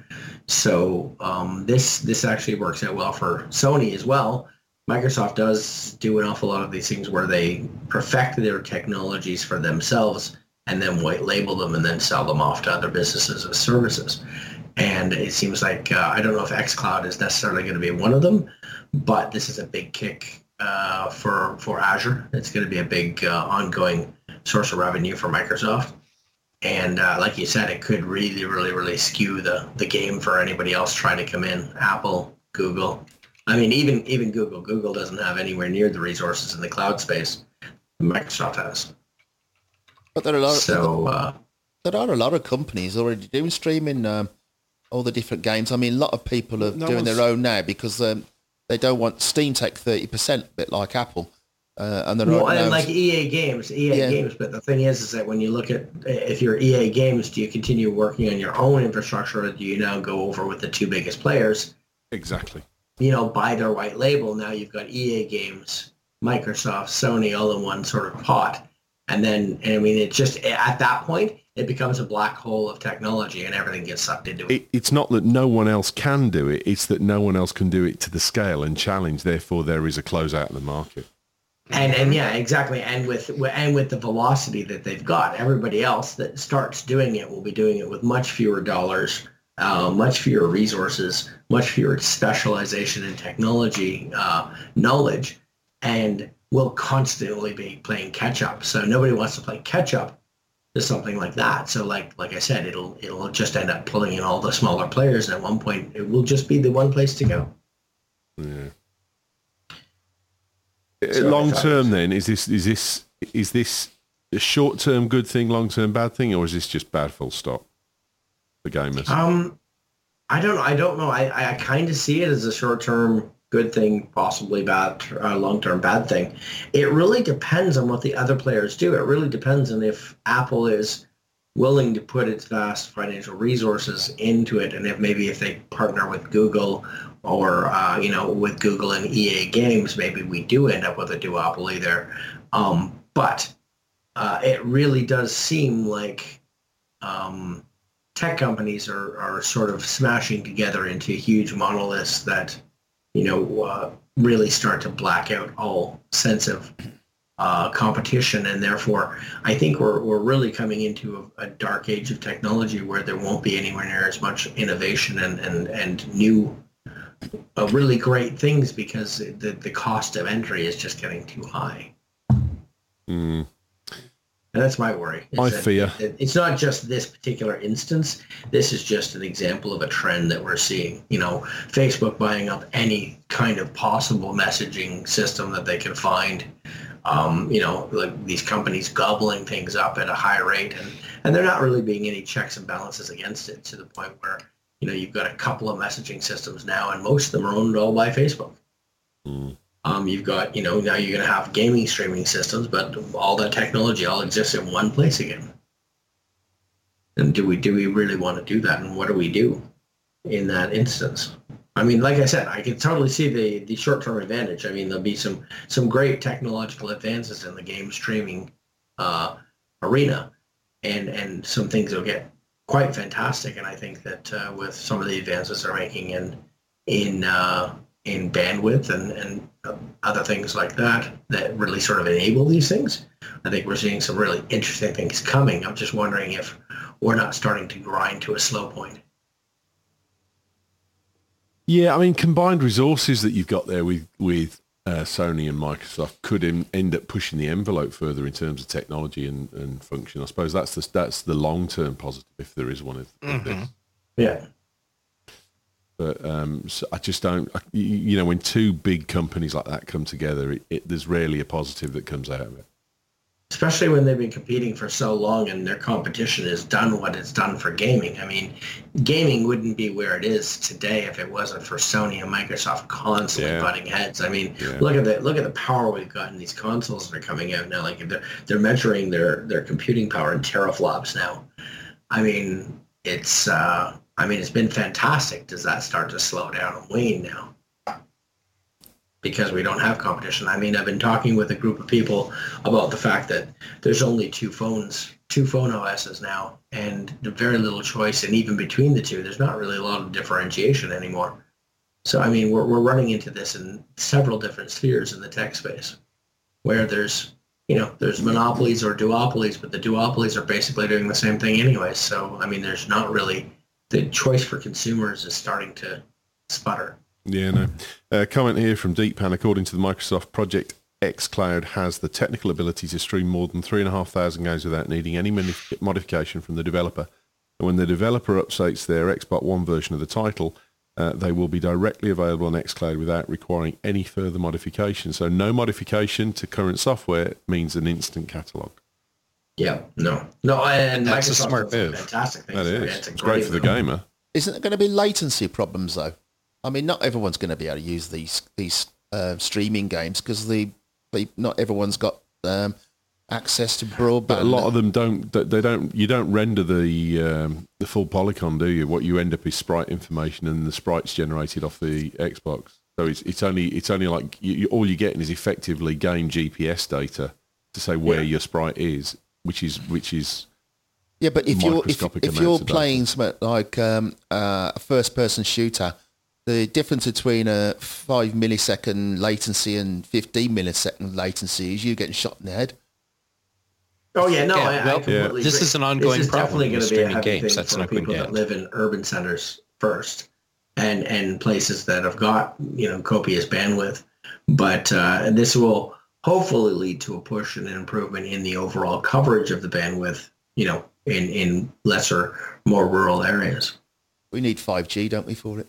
So um, this this actually works out well for Sony as well. Microsoft does do an awful lot of these things where they perfect their technologies for themselves and then white label them and then sell them off to other businesses as services. And it seems like, uh, I don't know if xCloud is necessarily going to be one of them, but this is a big kick uh, for, for Azure. It's going to be a big uh, ongoing source of revenue for Microsoft. And uh, like you said, it could really, really, really skew the, the game for anybody else trying to come in. Apple, Google. I mean, even even Google. Google doesn't have anywhere near the resources in the cloud space Microsoft has. But there are a lot of, so, uh, there are a lot of companies already doing streaming um, all the different games. I mean, a lot of people are no doing their own now because um, they don't want Steam take thirty percent, a bit like Apple. Uh, and then well, right and now, like E A Games, E A yeah. Games. But the thing is, is that when you look at, if you're E A Games, do you continue working on your own infrastructure, or do you now go over with the two biggest players? Exactly. You know, buy their white label. Now you've got E A Games, Microsoft, Sony, all in one sort of pot. And then, I mean, it just, at that point, it becomes a black hole of technology and everything gets sucked into it. it. It's not that no one else can do it. It's that no one else can do it to the scale and challenge. Therefore, there is a closeout of the market. And and yeah, exactly. And with and with the velocity that they've got, everybody else that starts doing it will be doing it with much fewer dollars, uh, much fewer resources, much fewer specialization in technology uh, knowledge, and will constantly be playing catch up. So nobody wants to play catch up to something like that. So like like I said, it'll it'll just end up pulling in all the smaller players, and at one point, it will just be the one place to go. Yeah. So long term, then, is this is this is this a short term good thing, long term bad thing, or is this just bad full stop for gamers? Um, I don't I don't know. I I kind of see it as a short term good thing, possibly bad, uh, long term bad thing. It really depends on what the other players do. It really depends on if Apple is willing to put its vast financial resources into it, and if maybe if they partner with Google. Or, uh, you know, with Google and E A Games, maybe we do end up with a duopoly there. Um, but uh, it really does seem like um, tech companies are, are sort of smashing together into huge monoliths that, you know, uh, really start to black out all sense of uh, competition. And therefore, I think we're, we're really coming into a, a dark age of technology where there won't be anywhere near as much innovation and, and, and new Uh, really great things because the, the cost of entry is just getting too high. Mm. And that's my worry. I fear. It, it's not just this particular instance. This is just an example of a trend that we're seeing. You know, Facebook buying up any kind of possible messaging system that they can find. Um, you know, like these companies gobbling things up at a high rate. And, and there not really being any checks and balances against it to the point where you know, you've got a couple of messaging systems now, and most of them are owned all by Facebook. Mm. Um, you've got, you know, now you're going to have gaming streaming systems, but all that technology all exists in one place again. And do we do we really want to do that? And what do we do in that instance? I mean, like I said, I can totally see the, the short-term advantage. I mean, there'll be some, some great technological advances in the game streaming uh, arena, and, and some things will get quite fantastic. And I think that uh, with some of the advances they're making in in uh, in bandwidth and, and other things like that, that really sort of enable these things, I think we're seeing some really interesting things coming. I'm just wondering if we're not starting to grind to a slow point. Yeah, I mean, combined resources that you've got there with with uh, Sony and Microsoft could in, end up pushing the envelope further in terms of technology and, and function. I suppose that's the that's the long term positive, if there is one of, of Mm-hmm. this. Yeah. But um, so I just don't. I, you, you know, when two big companies like that come together, it, it, there's rarely a positive that comes out of it. Especially when they've been competing for so long and their competition has done what it's done for gaming. I mean, gaming wouldn't be where it is today if it wasn't for Sony and Microsoft constantly Yeah. butting heads. I mean, Yeah. look at the look at the power we've got in these consoles that are coming out now. Like they're they're measuring their their computing power in teraflops now. I mean, it's uh, I mean it's been fantastic. Does that start to slow down and wane now? Because we don't have competition. I mean, I've been talking with a group of people about the fact that there's only two phones, two phone O Ss now, and very little choice. And even between the two, there's not really a lot of differentiation anymore. So, I mean, we're we're running into this in several different spheres in the tech space, where there's, you know, there's monopolies or duopolies, but the duopolies are basically doing the same thing anyway. So, I mean, there's not really, the choice for consumers is starting to sputter. Yeah, no. Uh, comment here from Deeppan. According to the Microsoft project, xCloud has the technical ability to stream more than three and a half thousand games without needing any modif- modification from the developer. And when the developer updates their Xbox One version of the title, uh, they will be directly available on xCloud without requiring any further modification. So no modification to current software means an instant catalog. Yeah, no, no, and That's a Microsoft smart does some move. Fantastic things. That I mean, is. it's a It's great for the move. gamer. Isn't there going to be latency problems though? I mean, not everyone's going to be able to use these these uh, streaming games because the, the not everyone's got um, access to broadband. But a lot of them don't. They don't. You don't render the um, the full polygon, do you? What you end up is sprite information, and the sprites generated off the Xbox. So it's it's only it's only like you, you, all you're getting is effectively game G P S data to say where Yeah. your sprite is, which is which is Yeah, but if you're if, microscopic if amounts you're of data. playing something like um, uh, a first-person shooter, the difference between a five millisecond latency and fifteen millisecond latency is you getting shot in the head. Oh yeah, no, Yeah, I, I well, completely this agree. is an ongoing This is problem definitely with going to be a streaming heavy games. thing That's for not going people to that end. live in urban centers first, and and places that have got, you know, copious bandwidth. But uh, this will hopefully lead to a push and an improvement in the overall coverage of the bandwidth, you know, in in lesser, more rural areas. We need five G, don't we, for it?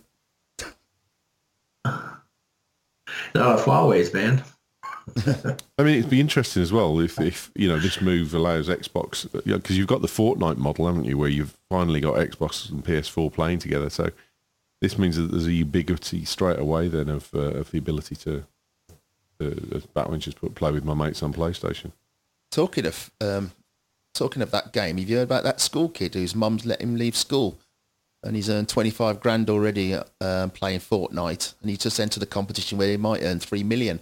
No, if Huawei's banned. I mean, it'd be interesting as well if, if you know, this move allows Xbox, because you know, 'cause you've got the Fortnite model, haven't you, where you've finally got Xbox and P S four playing together. So this means that there's a ubiquity straight away then of uh, of the ability to, to as Batman just put, play with my mates on PlayStation. Talking of um, talking of that game, have you heard about that school kid whose mum's let him leave school, and he's earned twenty-five grand already uh, playing Fortnite, and he just entered a competition where he might earn three million.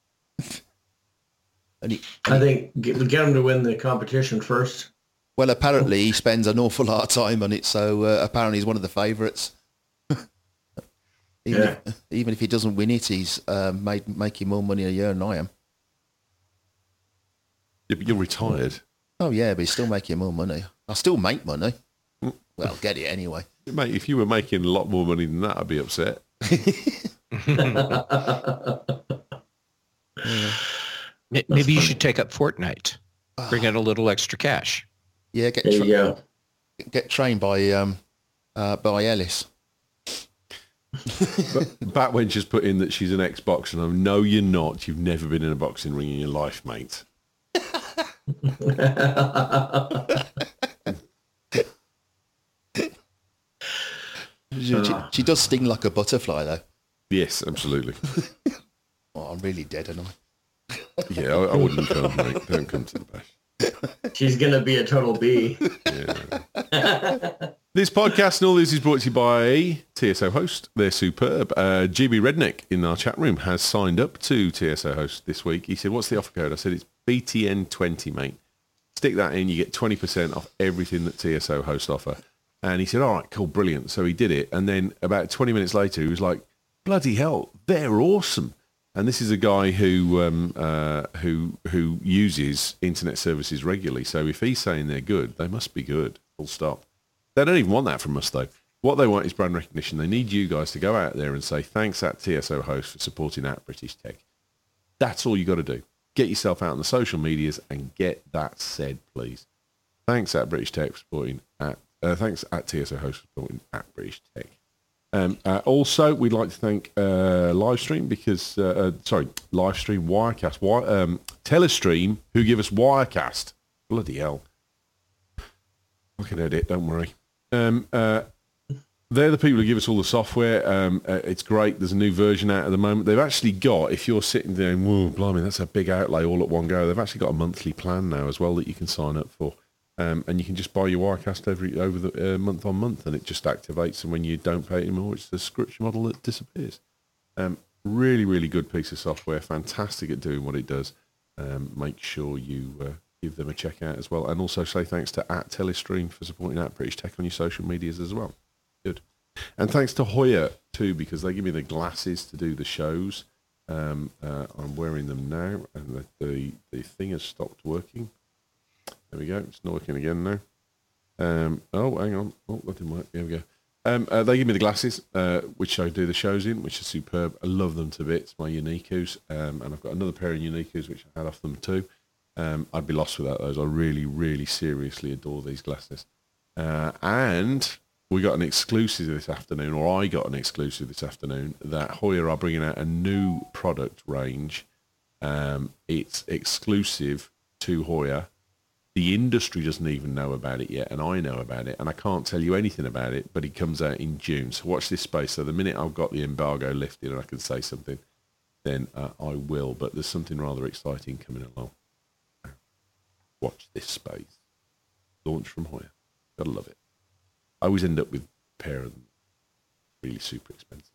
and he, I think get, get them to win the competition first. well, apparently he spends an awful lot of time on it, so uh, apparently he's one of the favourites. even, Yeah. if, even if he doesn't win it, he's uh, made making more money a year than I am. Yeah, but you're retired. Oh yeah, but he's still making more money. I still make money. Well, get it anyway. Mate, if you were making a lot more money than that, I'd be upset. M- Maybe you should take up Fortnite. Bring in a little extra cash. Yeah, get There tra- you go. get trained by um uh, by Ellis. But Batwen just put in that she's an ex-boxer, and I know you're not. You've never been in a boxing ring in your life, mate. She, she, she does sting like a butterfly, though. Yes, absolutely. Oh, I'm really dead, and I. Yeah, I, I wouldn't come, mate. Don't come to the bash. She's going to be a total B. Yeah. This podcast and all this is brought to you by T S O Host. They're superb. Uh, G B Redneck in our chat room has signed up to T S O Host this week. He said, what's the offer code? I said, it's B T N twenty, mate. Stick that in, you get twenty percent off everything that T S O Host offer. And he said, all right, cool, brilliant. So he did it. And then about twenty minutes later, he was like, bloody hell, they're awesome. And this is a guy who um, uh, who who uses internet services regularly. So if he's saying they're good, they must be good, full stop. They don't even want that from us, though. What they want is brand recognition. They need you guys to go out there and say, thanks at T S O Host for supporting at British Tech. That's all you got to do. Get yourself out on the social medias and get that said, please. Thanks at British Tech for supporting at, uh, thanks at T S O Host for supporting at British Tech. Um, uh, also, we'd like to thank uh, Livestream because, uh, uh, sorry, Livestream, Wirecast, Wire, um, Telestream, who give us Wirecast. Bloody hell. I can edit, don't worry. Um, uh, they're the people who give us all the software. Um, uh, it's great. There's a new version out at the moment. They've actually got, if you're sitting there and, whoa, blimey, that's a big outlay all at one go, they've actually got a monthly plan now as well that you can sign up for. Um, and you can just buy your Wirecast every over the uh, month on month, and it just activates. And when you don't pay anymore, it's the subscription model that disappears. Um, really, really good piece of software. Fantastic at doing what it does. Um, make sure you uh, give them a check out as well. And also say thanks to at Telestream for supporting at British Tech on your social medias as well. Good. And thanks to Hoyer too, because they give me the glasses to do the shows. Um, uh, I'm wearing them now, and the, the the thing has stopped working. There we go. It's not working again now. Um, oh, hang on. Oh, that didn't work. Here we go. Um, uh, they give me the glasses, uh, which I do the shows in, which are superb. I love them to bits, my Uniqus. Um, and I've got another pair of Uniqus, which I had off them too. Um, I'd be lost without those. I really, really seriously adore these glasses. Uh, and we got an exclusive this afternoon, or I got an exclusive this afternoon, that Hoyer are bringing out a new product range. Um, it's exclusive to Hoyer. The industry doesn't even know about it yet, and I know about it, and I can't tell you anything about it, but it comes out in June. So watch this space. So the minute I've got the embargo lifted and I can say something, then uh, I will. But there's something rather exciting coming along. Watch this space. Launch from Hoyer. Gotta love it. I always end up with a pair of them. Really super expensive.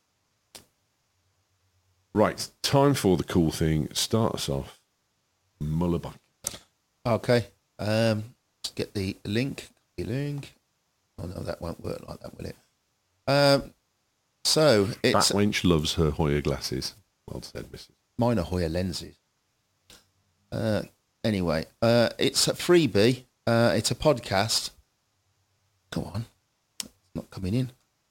Right, time for the cool thing. Start us off. Mullabike. Okay. Um, let's get the link. The link. Oh no, that won't work like that, will it? Um, so it's Fat Wench loves her Hoyer glasses. Well said, Missus Mine are Hoyer lenses. Uh, anyway, uh, it's a freebie. Uh, it's a podcast. Go on, it's not coming in.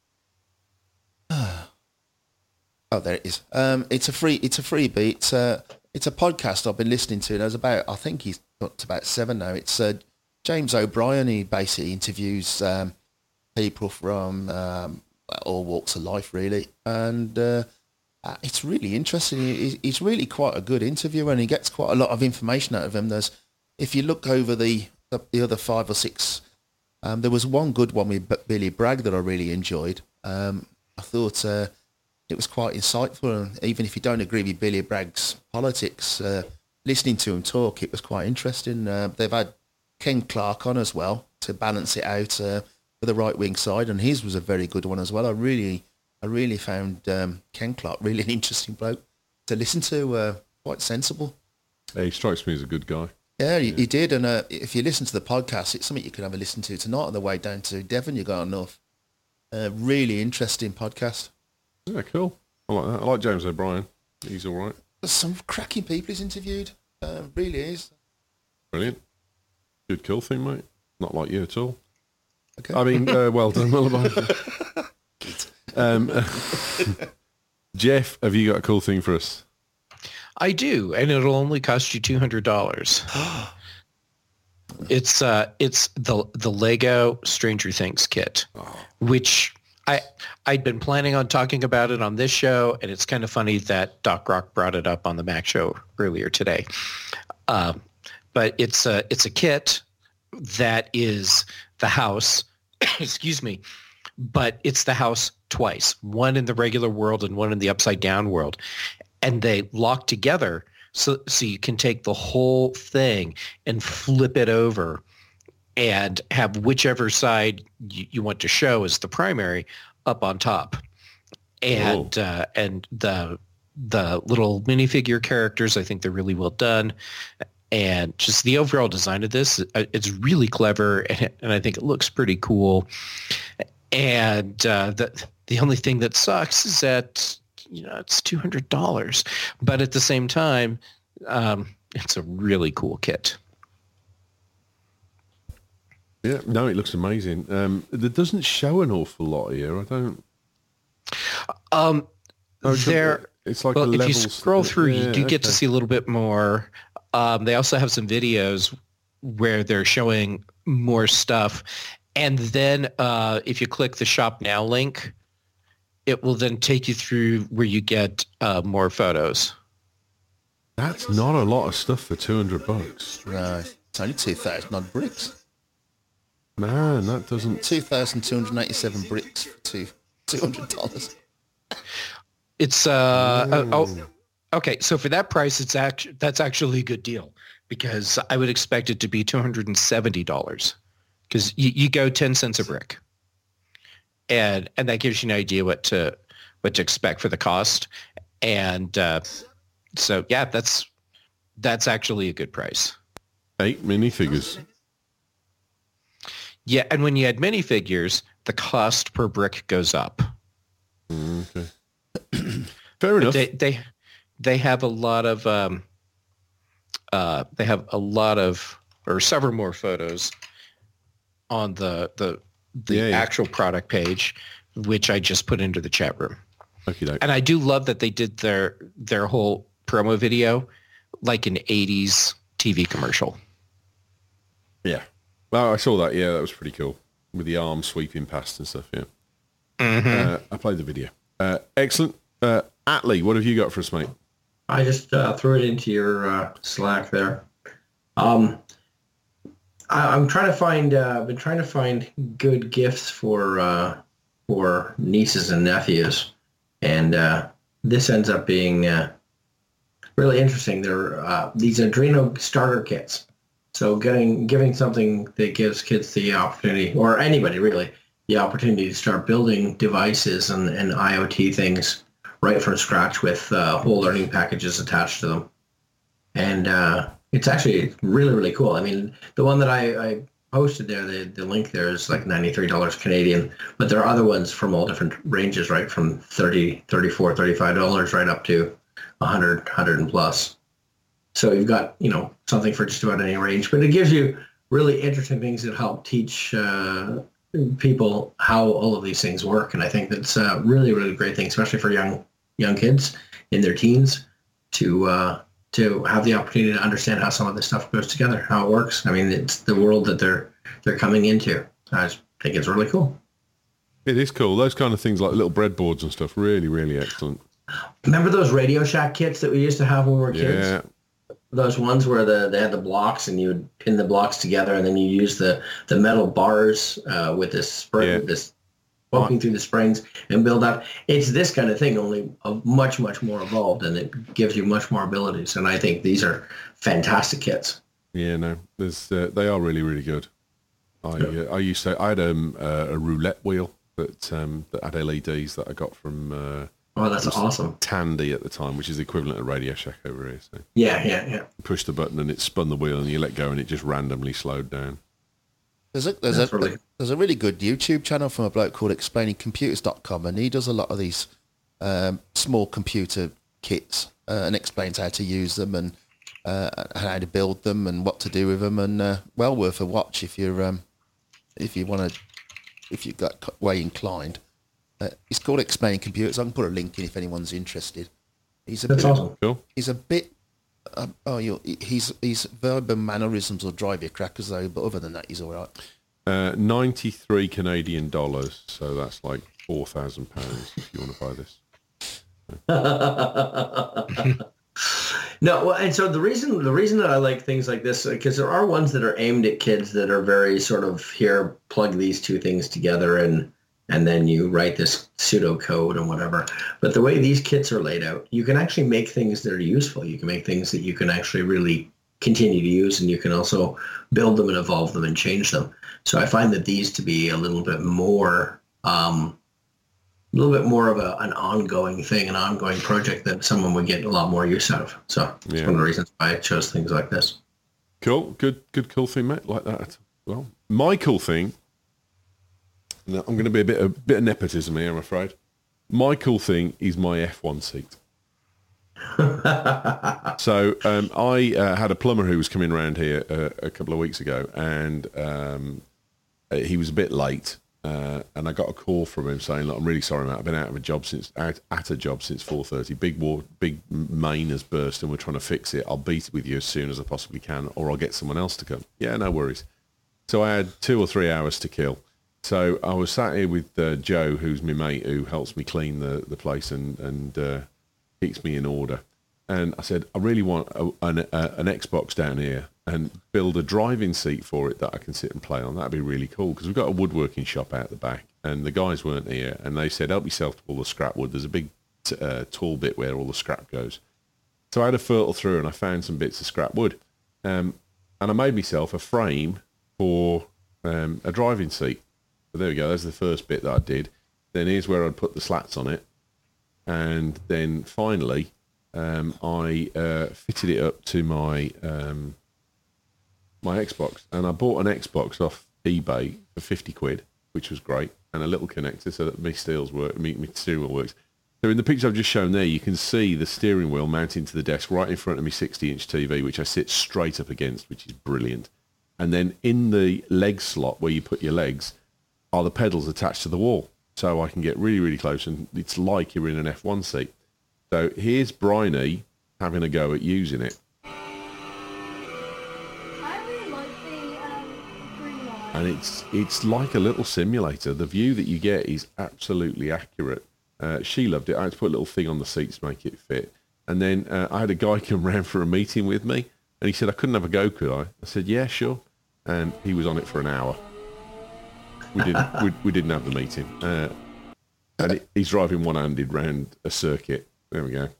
Oh, there it is. Um, it's a free. It's a freebie. It's a. It's a podcast I've been listening to. There's about. I think he's got to about seven now. It's uh, James O'Brien. He basically interviews um, people from um, all walks of life, really, and uh, it's really interesting. He, he's really quite a good interviewer, and he gets quite a lot of information out of him. There's, if you look over the the, the other five or six, um, there was one good one with Billy Bragg that I really enjoyed. Um, I thought. Uh, It was quite insightful, and even if you don't agree with Billy Bragg's politics, uh, listening to him talk, it was quite interesting. Uh, they've had Ken Clark on as well to balance it out uh, for the right-wing side, and his was a very good one as well. I really, I really found um, Ken Clark really an interesting bloke to listen to, uh, quite sensible. He strikes me as a good guy. Yeah, he, he did, and uh, if you listen to the podcast, it's something you can have a listen to tonight on the way down to Devon. You got enough. Uh, really interesting podcast. Yeah, cool. I like that. I like James O'Brien. He's all right. There's some cracking people he's interviewed. Uh, really is. Brilliant. Good kill thing, mate. Not like you at all. Okay. I mean, uh, well done, Lullaby. um, Jeff, have you got a cool thing for us? I do, and it'll only cost you two hundred dollars. It's uh, it's the the Lego Stranger Things kit, oh. which I I'd been planning on talking about it on this show, and it's kind of funny that Doc Rock brought it up on the Mac show earlier today. Um, but it's a it's a kit that is the house. excuse me, but it's the house twice: one in the regular world and one in the upside down world. and they lock together so so you can take the whole thing and flip it over and have whichever side you, you want to show as the primary up on top. And uh, and the the little minifigure characters, I think they're really well done. And just the overall design of this, it's really clever, and, and I think it looks pretty cool. And uh, the the only thing that sucks is that, you know, it's two hundred dollars, but at the same time, um, it's a really cool kit. Yeah, no, it looks amazing. Um, it doesn't show an awful lot here. I don't. Um, Oh, there. It's like Well, the if you levels. scroll through, Yeah, you do get to okay. see a little bit more. Um, they also have some videos where they're showing more stuff. And then uh, if you click the Shop Now link, it will then take you through where you get uh, more photos. That's not a lot of stuff for two hundred bucks. Right. It's only two thousand odd bricks. Man, that doesn't. two thousand two hundred eighty-seven bricks for two, two hundred dollars. It's, uh, uh, oh, okay. So for that price, it's act- that's actually a good deal, because I would expect it to be two hundred seventy dollars, because you, you go ten cents a brick. And, and that gives you an idea what to, what to expect for the cost. And, uh, so yeah, that's, that's actually a good price. Eight minifigures. Yeah. And when you add minifigures, the cost per brick goes up. Mm, okay. Fair enough. They, they, they have a lot of, um, uh, they have a lot of, or several more photos on the, the, the Yeah, yeah. actual product page, which I just put into the chat room. Okie doke. And I do love that they did their, their whole promo video like an eighties T V commercial. Yeah. Well, I saw that. Yeah, that was pretty cool. With the arm sweeping past and stuff. Yeah. Mm-hmm. Uh, I played the video. Uh, excellent. Uh, Atlee, what have you got for us, mate? I just uh, threw it into your uh, Slack there. Um, I, I'm trying to find. Uh, I've been trying to find good gifts for uh, for nieces and nephews, and uh, this ends up being uh, really interesting. They're uh, these Arduino starter kits. So getting giving something that gives kids the opportunity, or anybody really, the opportunity to start building devices and, and IoT things right from scratch with uh, whole learning packages attached to them. And uh, it's actually really, really cool. I mean, the one that I, I posted there, the, the link there is like ninety-three dollars Canadian, but there are other ones from all different ranges, right? From thirty, thirty-four, thirty-five dollars right up to one hundred, one hundred and plus. So you've got, you know, something for just about any range, but it gives you really interesting things that help teach uh, people how all of these things work. And I think that's a really, really great thing, especially for young young kids in their teens to uh, to have the opportunity to understand how some of this stuff goes together, how it works. I mean, it's the world that they're they're coming into. I just think it's really cool. It is cool. Those kind of things like little breadboards and stuff, really, really excellent. Remember those Radio Shack kits that we used to have when we were kids? Yeah. Those ones where the they had the blocks and you would pin the blocks together, and then you use the, the metal bars uh, with this spring, Yeah. this poking through the springs and build up. It's this kind of thing, only uh, much, much more evolved, and it gives you much more abilities. And I think these are fantastic kits. Yeah, no, there's uh, they are really, really good. I Yeah. uh, I used to I had um, uh, a roulette wheel that um, that had L E Ds that I got from uh, Oh, that's awesome. Tandy at the time, which is the equivalent of Radio Shack over here. So Yeah, yeah, yeah. you push the button and it spun the wheel, and you let go, and it just randomly slowed down. There's a there's That's a really- there's a really good YouTube channel from a bloke called explaining computers dot com, and he does a lot of these um, small computer kits uh, and explains how to use them and uh, how to build them and what to do with them, and uh, well worth a watch if you're um, if you want to if you've got way inclined. Uh, it's called Explaining Computers. I can put a link in if anyone's interested. He's a That's bit, awesome. Cool. He's a bit. Um, oh, you he's he's verb and mannerisms will drive you crackers though, but other than that, he's all right. Uh, ninety-three Canadian dollars, so that's like four thousand pounds if you want to buy this. No, well, and so the reason the reason that I like things like this, because there are ones that are aimed at kids that are very sort of, here, plug these two things together and and then you write this pseudo code and whatever. But the way these kits are laid out, you can actually make things that are useful. You can make things that you can actually really continue to use, and you can also build them and evolve them and change them. So I find that these to be a little bit more, um, a little bit more of a, an ongoing thing, an ongoing project that someone would get a lot more use out of. So it's Yeah. one of the reasons why I chose things like this. Cool, good, good, cool thing, mate. Like that. Well, my cool thing. Now, I'm going to be a bit, a bit of nepotism here, I'm afraid. My cool thing is my F one seat. So um, I uh, had a plumber who was coming around here uh, a couple of weeks ago, and um, uh, he was a bit late. Uh, and I got a call from him saying, "Look, I'm really sorry, mate. I've been out of a job since out at a job since four thirty. Big war, big main has burst, and we're trying to fix it. I'll beat it with you as soon as I possibly can, or I'll get someone else to come." Yeah, no worries. So I had two or three hours to kill. So I was sat here with uh, Joe, who's my mate, who helps me clean the, the place and and uh, keeps me in order. And I said, I really want a, an, a, an Xbox down here and build a driving seat for it that I can sit and play on. That'd be really cool, because we've got a woodworking shop out the back, and the guys weren't here, and they said, help yourself to all the scrap wood. There's a big t- uh, tall bit where all the scrap goes. So I had a fertile through, and I found some bits of scrap wood. Um, and I made myself a frame for um, a driving seat. So there we go. That's the first bit that I did. Then here's where I'd put the slats on it. And then finally, um, I uh, fitted it up to my um, my Xbox. And I bought an Xbox off eBay for fifty quid, which was great, and a little connector so that my steels work, my, my steering wheel works. So in the picture I've just shown there, you can see the steering wheel mounting to the desk right in front of my sixty inch T V, which I sit straight up against, which is brilliant. And then in the leg slot where you put your legs are the pedals attached to the wall. So I can get really, really close, and it's like you're in an F one seat. So here's Bryony having a go at using it. I really like the um, green one. And it's it's like a little simulator. The view that you get is absolutely accurate. Uh, she loved it. I had to put a little thing on the seat to make it fit. And then uh, I had a guy come round for a meeting with me, and he said, I couldn't have a go, could I? I said, yeah, sure. And he was on it for an hour. We didn't we, we didn't have the meeting. Uh, and it, he's driving one-handed round a circuit. There we go.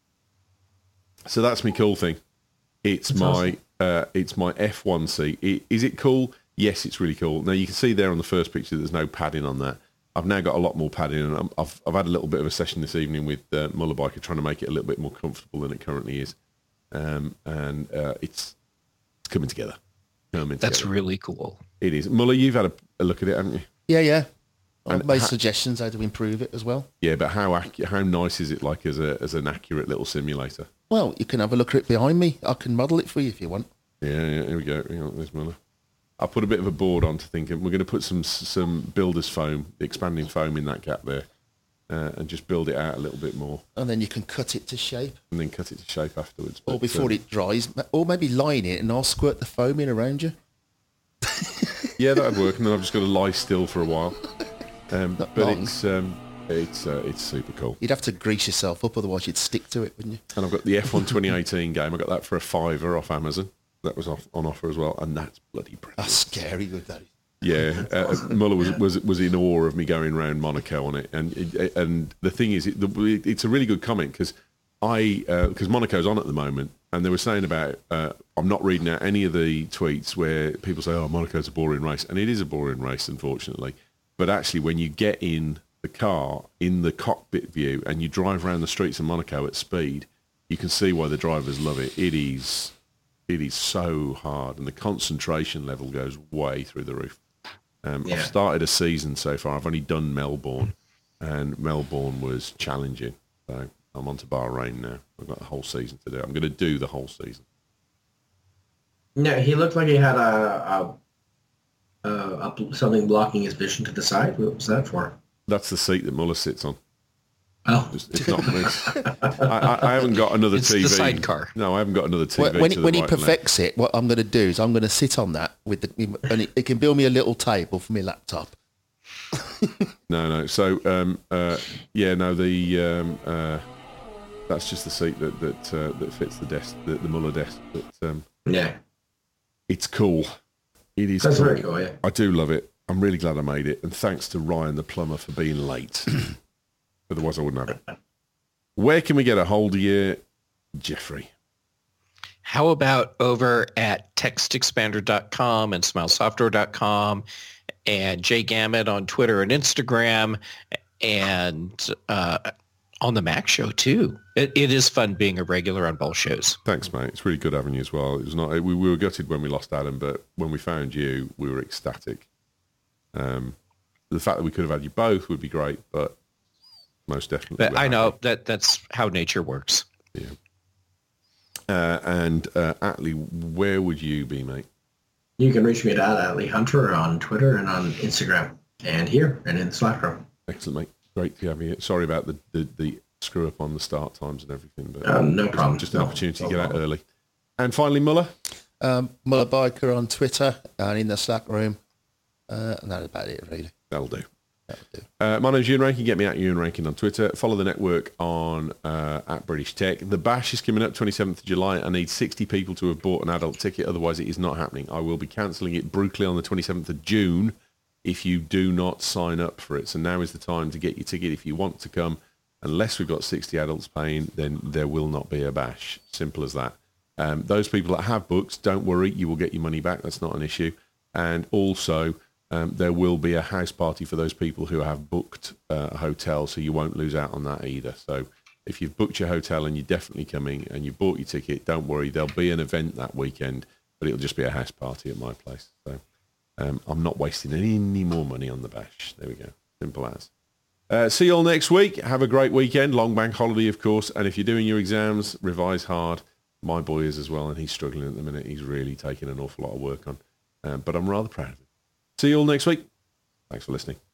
So that's my cool thing. It's That's my awesome. uh, it's my F one seat. It, is it cool? Yes, it's really cool. Now you can see there on the first picture, there's no padding on that. I've now got a lot more padding, and I'm, I've I've had a little bit of a session this evening with uh, Muller Biker trying to make it a little bit more comfortable than it currently is, um, and uh, it's coming together. Coming That's together. really cool. It is. Muller, you've had a, a look at it, haven't you? Yeah, yeah. I've And made ha- suggestions how to improve it as well. Yeah, but how ac- how nice is it like as a as an accurate little simulator? Well, you can have a look at it behind me. I can model it for you if you want. Yeah, yeah, here we go. Hang on, there's Muller. I put a bit of a board on to thinking we're going to put some some builder's foam, expanding foam in that gap there, uh, and just build it out a little bit more, And then you can cut it to shape. and then cut it to shape afterwards. Or But, before uh, it dries. Or maybe line it and I'll squirt the foam in around you. yeah, that'd work. And then I've just got to lie still for a while. Um, Not but long. it's um, it's uh, it's super cool. You'd have to grease yourself up, otherwise you'd stick to it, wouldn't you? And I've got the F one twenty eighteen game. I got that for a fiver off Amazon. That was off, on offer as well, and that's bloody brilliant. That's scary good, that is. Yeah, uh, Muller was, was was in awe of me going around Monaco on it, and and the thing is, it, the, it's a really good comment because I because uh, Monaco's on at the moment, and they were saying about uh, I'm not reading out any of the tweets where people say, "Oh, Monaco's a boring race," and it is a boring race, unfortunately. But actually, when you get in the car in the cockpit view and you drive around the streets of Monaco at speed, you can see why the drivers love it. It is it is so hard, and the concentration level goes way through the roof. Um, Yeah. I've started a season so far. I've only done Melbourne, and Melbourne was challenging. So I'm on to Bahrain now. I've got the whole season to do. I'm going to do the whole season. No, he looked like he had a, a, a, a something blocking his vision to the side. What was that for? That's the seat that Muller sits on. Oh, It's, it's not me. I, I, I haven't got another It's T V. the sidecar. No, I haven't got another T V. When, when, to he- the when he right and left. perfects it, what I'm going to do is I'm going to sit on that with the, and it, it can build me a little table for my laptop. No, no. So, um, uh, yeah, no. The um, uh, that's just the seat that that uh, that fits the desk, the, the Muller desk. But um, yeah. it's cool. It is. That's cool. very cool, yeah. I do love it. I'm really glad I made it, and thanks to Ryan the plumber for being late. Otherwise, I wouldn't have it. Where can we get a hold of you, Jeffrey? How about over at text expander dot com and smile software dot com and Jay Gamet on Twitter and Instagram and uh, on the Mac Show, too. It, it is fun being a regular on both shows. Thanks, mate. It's really good having you as well. It was not. We, we were gutted when we lost Adam, but when we found you, we were ecstatic. Um, the fact that we could have had you both would be great, but most definitely. But I know that that's how nature works. Yeah. Uh, and uh, Atlee, where would you be, mate? You can reach me at Atlee Hunter on Twitter and on Instagram, and here and in the Slack room. Excellent, mate. Great to have you here. Sorry about the, the, the screw up on the start times and everything, but um, no problem. Just an no, opportunity no to get problem. out early. And finally, Muller. Um, Muller Biker on Twitter and in the Slack room. Uh, and that's about it, really. That'll do. That'll do. Uh, my name's Ewan Rankin. Get me at Ewan Rankin on Twitter. Follow the network on uh, at British Tech. The Bash is coming up twenty-seventh of July. I need sixty people to have bought an adult ticket. Otherwise, it is not happening. I will be cancelling it brutally on the twenty-seventh of June if you do not sign up for it. So now is the time to get your ticket if you want to come. Unless we've got sixty adults paying, then there will not be a Bash. Simple as that. Um, those people that have booked, don't worry. You will get your money back. That's not an issue. And also... Um, there will be a house party for those people who have booked uh, a hotel, so you won't lose out on that either. So if you've booked your hotel and you're definitely coming and you bought your ticket, don't worry. There'll be an event that weekend, but it'll just be a house party at my place. So um, I'm not wasting any, any more money on the Bash. There we go. Simple as. Uh, see you all next week. Have a great weekend. Long bank holiday, of course. And if you're doing your exams, revise hard. My boy is as well, and he's struggling at the minute. He's really taking an awful lot of work on. Um, but I'm rather proud of him. See you all next week. Thanks for listening.